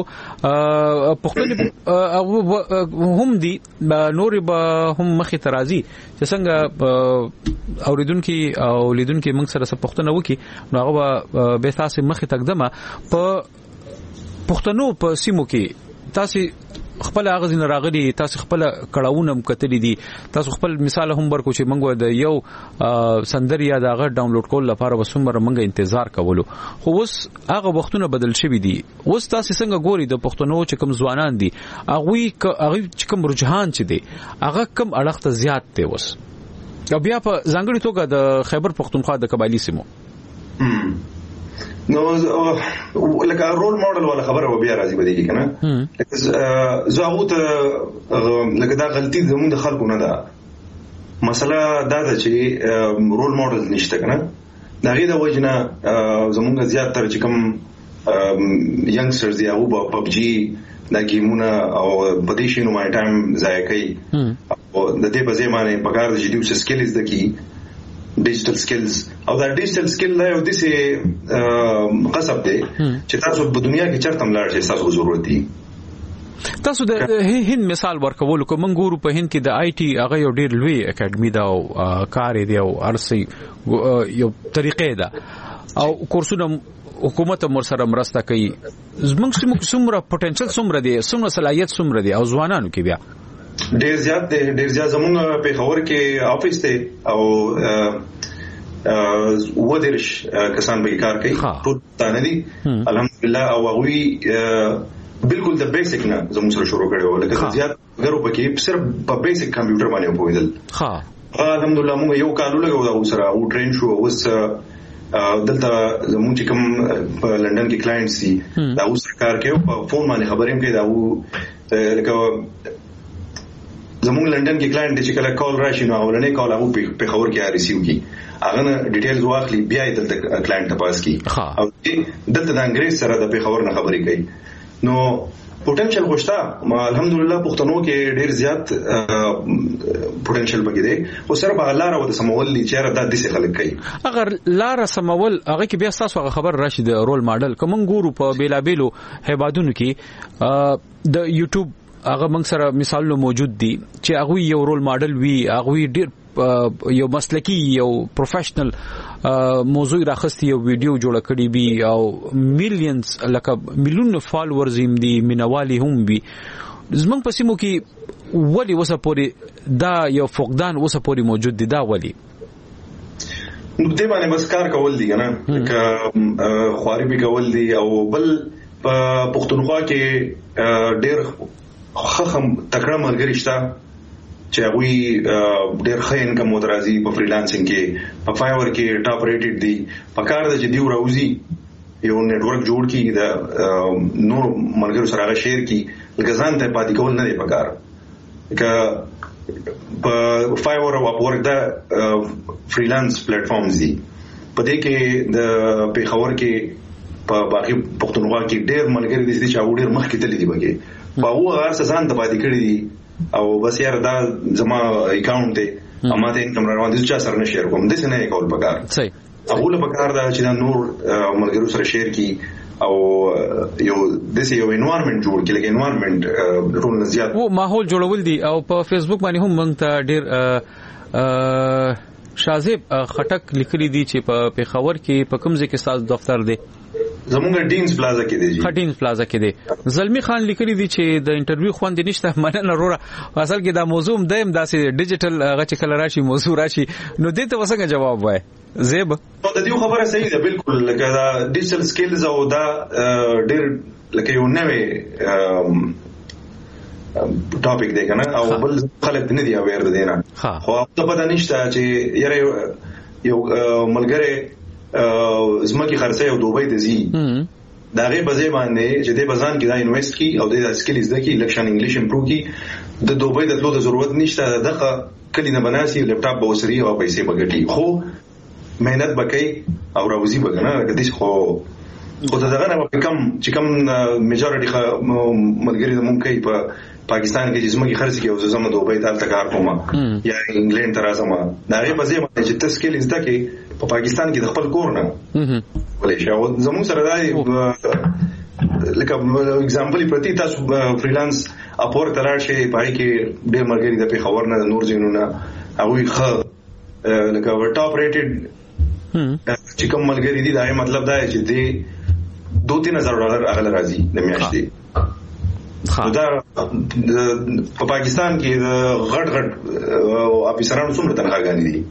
پښتون هم دي نور به هم مخې ترازی چې څنګه اوریدونکو او لیدونکو موږ سره پښتون وکي نو هغه به تاسو مخې تقدمه په پښتنو په سیمو کې تاسو خپل اغاز نه راغلي تاسو خپل کړهونه مکتلې دي تاسو خپل مثال هم ورکو چې موږ د یو سندریا دغه ډاونلوډ کول لپاره وسومره موږ انتظار کولو خو اوس هغه وختونه بدل شوي دي اوس تاسو څنګه ګوري د پښتنو چې کوم ځوانان دي هغه چې کوم رجحان چې دي هغه کوم اړخ ته زیات دی اوس او بیا په ځانګړي توګه د خیبر پښتونخوا د قبایلی سیمو نو لکه رول ماډل ولا خبره و بیا راځي بده کې کنه زه ته لکه دا غلطي زموږ د خلکو نه ده مسله دا ده چې رول ماډل نشته کنه دا غي د وجنه زموږ زیات تر چې کوم ینګسترز دی او په پبجی دا گیمونه او په دې شنو مای ټایم ضایع کوي او د دې په ځای باندې پکار د جديو سکلز د کی ډیجیټل سکلز او دا ډیجیټل سکل دا یو داسې قصب دی چې تاسو په دنیا کې چرته ملاړ شئ تاسو ضرورت دي تاسو د هند مثال ورکول کوم ګورو په هند کې د آی ټي هغه یو ډیر لوی اکیډمي دا او کار دی او ارسي یو طریقې ده او کورسونه حکومت مر سره مرسته کوي زموږ څومره پټنشل څومره دی څومره صلاحیت څومره دی او ځوانانو کې بیا ډیر زیات زموږ په خبر کې افیس ته او ودرش کسان به کار کوي ټول تانه دي الحمدلله او هغه بالکل د بیسیک نه زموږ سره شروع کړو لکه زیات غرو پکې صرف په بیسیک کمپیوټر باندې پوهیدل الحمدلله موږ یو کال لګو دا سره او ټرین شو اوس دلته زموږ چې کوم په لندن کې کلاینټس دي دا اوس کار کوي په فون باندې خبرې کوي دا او لکه زموږ لندن کې کلاینټ چې کله کال راشي نو اولنې کال هغه په خبر کې ریسیو کی هغه ډیټیلز واخلي بیا دلته کلاینټ ته پاس کی او دلته د انګریز سره د په خبر نه خبرې کوي نو پوتنشل غوښتا ما الحمدلله پښتنو کې ډیر زیات پوتنشل بګی دی او سره په لار او د سمول چې را د دې خلک کوي اگر لار سمول هغه کې بیا تاسو خبر راشي د رول ماډل کوم ګورو په بیلابیلو هیوادونو کې د یوټیوب هغه موږ سره مثالونه موجود دي چې هغه یو رول ماډل وی هغه ډیر یو مسلکی یو پروفیشنل موضوع راخستی یو ویډیو جوړ کړی بي او میلیونز لکه میلیون فالوورز هم دي مینوالي هم وي زمونږ په سیمو کې ولی وسه پوری دا یو فقدان وسه پوری موجود دي دا ولی نو دې باندې بس کار کول دي کنه لکه خواري به کول دي او بل په پښتونخوا کې ډیر خخم تکړه ملګری شته چې هغه ډېر ښه انکم مترازي په فریلانسینګ کې په فایور کې ټاپ ریټډ دي په کار د جدي راوځي یو نیټورک جوړ کی دا نور ملګرو سره هغه شیر کی لکه ځان ته پاتې کول نه دی په کار که په فایور او اپورک دا فریلانس پلیټ فارمز دي په دې کې د پیښور کې په باقي پښتونخوا کې ډېر ملګری دي چې هغه ډېر مخکې تللی دي بګي په هغه ځان ته پاتې کړی دي او بس یار دا زما اکاونټ دی اما ته انکم روان دي چې سره نه شیر کوم د څه نه کول پکار صحیح هغه له پکار دا چې نور ملګرو سره شیر کی او یو دسه یو انوایرنمنت جوړ کړي لکه انوایرنمنت ټول زیات او ماحول جوړول دي او په فیسبوک باندې هم موږ ته ډیر شازیب خټک لیکلي دي چې په پیښور کې په کوم ځای کې ساز دفتر دی زمونږ ډینز پلازا کې دی ډینز پلازا کې دی زلمی خان لیکلي دي چې د انټرویو خوند نشته مننه وروره اصل کې دا موضوع دیم داسې ډیجیټل هغه چې کله راشي موضوع راشي نو دې ته وسنګ جواب وای زیب د دې خبره صحیح ده بالکل لکه دا ډیجیټل سکلز او دا ډېر لکه یو نوې ټاپک دی کنه او بل خلک نه دی اویر دي نه خو ته پته نشته چې یاره یو ملګری زمکه خرڅه او دوبۍ ته ځي دا غي بځای باندې چې د بازان کې دا انویسټ کی او د سکیلز د کی لکشن انګلیش امپروو کی د دوبۍ د تلو د ضرورت نشته دغه کلی نه بناسي لپټاپ به وسري او پیسې بغټي خو مهنت وکړي او راوځي بګنه کدي خو دغه نه کم چې کم میجورټي ملګری د مونږ په پاکستان کې چې زموږ خرڅ کې او زموږ دوبۍ ته کار کوم یا انګلند تر ازمه دا غي په ځای باندې چې تسکیل زده کې په پاکستان کې د خپل کور نه ولې شاو زموږ سره دا لکه اگزامپل پرتی تاسو فریلانس اپور تلار شي پای کې ډېر ملګری د پیښور نه نور ځینونه او خو لکه ټاپ ریټډ چې کوم ملګری دي دا مطلب دا چې دی $2,000 اغل راځي د میاشتې دا په پاکستان کې غټ افیسرانو څومره تنخواګانې دي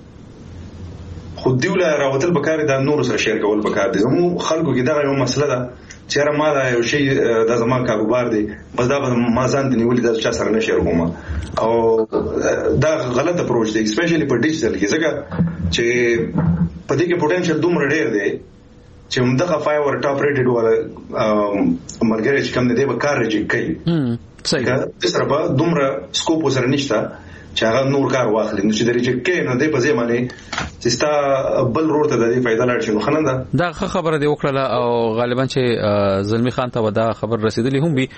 خو دیوله راوتل بکار دا نور سره شیر کول بکار دي زمو خلکو کې دا یو مسله ده چې را ما دا یو شی د زما کاروبار دی بس دا ما ځان ته نیولې د چا سره نه شیر کوم او دا غلط اپروچ دی اسپیشلی په ډیجیټل کې ځکه چې په دې کې پوتنشل دومره ډیر دی چې همدغه فایور ټاپ ریټډ ولا ملګری چې کوم دی به کار رجیک کوي صحیح دا سره به دومره سکوپ سره نشته چې هغه نور کار واخلي نو چې د رجیک کې نه دی په ځای باندې چې ستا بل روړ ته د دې فائدہ لاړ شي نو خننده دا خبره دی وکړه او غالبا چې زلمی خان ته ودا خبر رسیدلی هم بي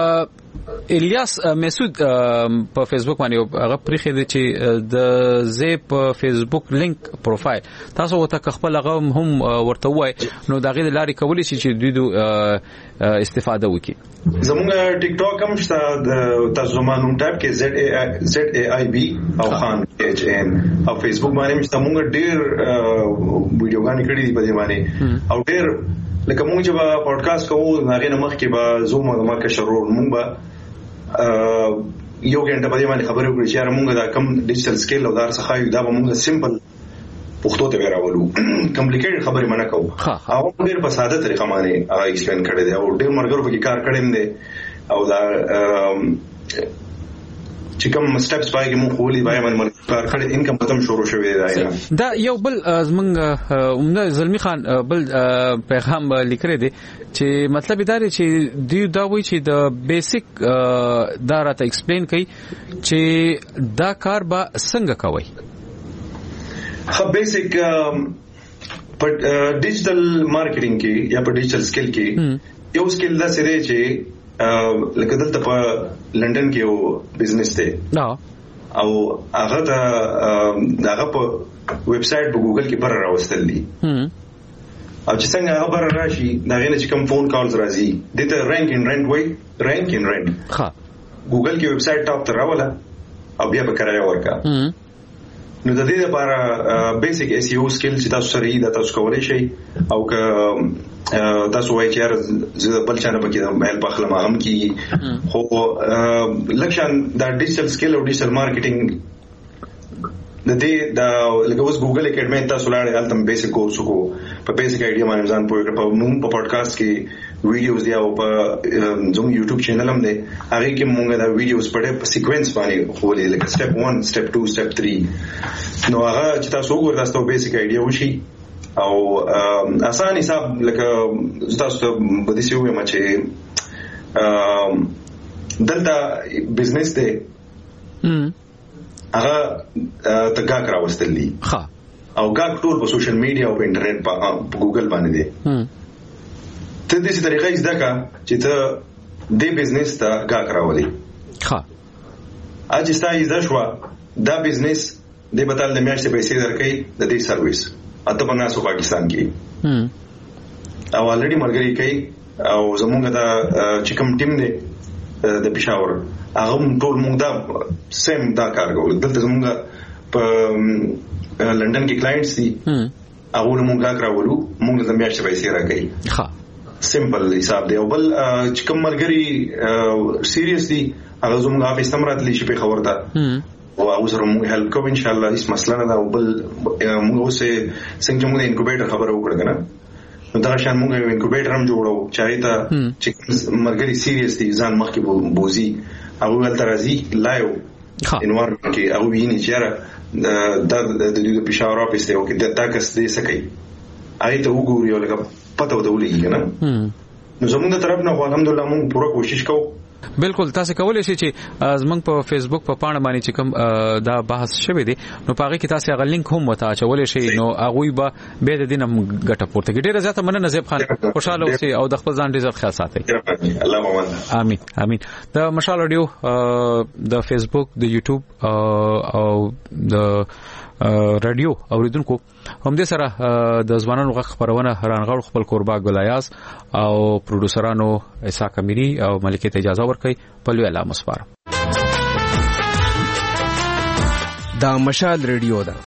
الیاس مسعود په فیسبوک باندې هغه پریخي دي چې د زی په فیسبوک لینک پروفایل تاسو وته خپل هغه هم ورته وای نو دا غي لاري کولی شي چې دوی استفاده وکړي زموږ ټیک ټاک هم شته د تاسو زمانو ټاپ کې ZAIB او خان HN او فیسبوک باندې هم زموږ ډیر ویډیوګانې کړې دي په دې باندې او ډیر لکه موږ چې په پودکاسټ کوو هغه نه مخکې به زوم او مارکه شرور موږ به یو غنټه په دې باندې خبرې وکړو چې موږ دا کم ډیجیټل سکیل او دار څخه دا به موږ سمپل پښتو ته راولو کمپلیکیټډ خبرې منه کوو او ډېر په ساده طریقه باندې ایکسپلین کړی دی او ډېر مرګرو په کار کړی دی او دا چې کوم سټپس پای کې مونږ خولي بای باندې کار کړی انکم ختم شروع شوی دی دا یو بل زمنګ عمده زلمی خان بل پیغام لیکره دی چې مطلب دا دی چې دا وایي چې د بیسیک دا راته ایکسپلین کوي چې دا کار به څنګه کوي خو بیسیک په ډیجیټل مارکیټینګ کې یا په ډیجیټل سکیل کې یو سکیل دا سره چې لکه دلته په لندن کې یو بزنس دی او هغه دغه په ویب سټ په ګوګل کې بر راوستل دي او چې څنګه هغه بر راشي دا غینه چې کوم فون کالز راځي دته رینک ان رینټ وای رینک ان رینټ ها ګوګل کې ویب سټ ټاپ تر راولا او بیا به کرایه ورکا نو د دې لپاره بیسیک SEO سکیل چې تاسو سره یې تاسو کولای شئ او که تاسو وایي چې زه بل چانه پکې مېل په خپل ما هم کی خو لکشن دا ډیجیټل سکیل او ډیجیټل مارکیټینګ د دې دا لکه اوس ګوګل اکیډمي تاسو لاړې هلته بیسیک کورس کو په بیسیک ایډیا باندې ځان پوهه په موږ په پودکاسټ کې ویډیوز دی او په زوم یوټیوب چینل هم دی هغه کې موږ دا ویډیوز پړې په سیکوینس باندې خولې لکه سټپ 1 سټپ 2 سټپ 3 نو هغه چې تاسو وګورئ تاسو بیسیک ایډیا وشي او آسان حساب لکه تاسو په دې څه وایي چې دلته بزنس دی هغه تګاک راوستلی ها او ګاک ټول په سوشل میډیا او په انټرنیټ په ګوګل باندې دی ته دې څه طریقې زده کا چې ته دې بزنس ته ګاک راولې ها اځ ستای زده شو دا بزنس دې بتال د میاشتې پیسې درکې د دې سرویس اته په ناسو پاکستان کې او الریډي مرګري کوي او زمونږ دا چې کوم ټیم دی د پېښور هغه ټول موږ دا سیم دا کار کوو دلته زمونږ په لندن کې کلاینټس دي هغه موږ راولو موږ د میاشتې پیسې راکړي ها سمپل حساب دی او بل چې کوم مرګري سیریسلی هغه زمونږ افیس تمرات لشي په خبرته او اوسره موږ هیلپ کوو ان شاء الله هیڅ مسله نه ده او بل موږ اوسه څنګه موږ انکوبیټر خبره وکړه کنه نو دا شان موږ یو انکوبیټر هم جوړو چې ته چې مرګري سیریس دي ځان مخکې بوزي او ولته راځي لایو انوارمنت کې او ویني چې دا د پېښور اپیس ته وکړي دا کس دې سکی آیته وګوري او لکه پته ودولې کنه نو زموږ د طرف نه الحمدلله موږ پوره کوشش کوو. بالکل تاسو کولای شئ چې زمونږ په فیسبوک په پاڼه باندې چې کوم دا بحث شوی دی نو پاره کې تاسو هغه لینک هم وتا چولای شئ نو هغه به به د دینم ګټه پورته کې ډیره زیاته مننه نصیب خان خوشاله اوسئ او د خپل ځان ډیر ښه ساتئ. الله ممن امين امين. د مشال رادیو د فیسبوک د یوټیوب او د رادیو اوریدونکو هم دې سره د ځوانانو غږ خبرونه رانغړ خپل قربا ګلایاس او پروډوسرانو اسحاق امیری او ملکه ته اجازه ورکړي په لوی الله مسپار. دا مشال رادیو ده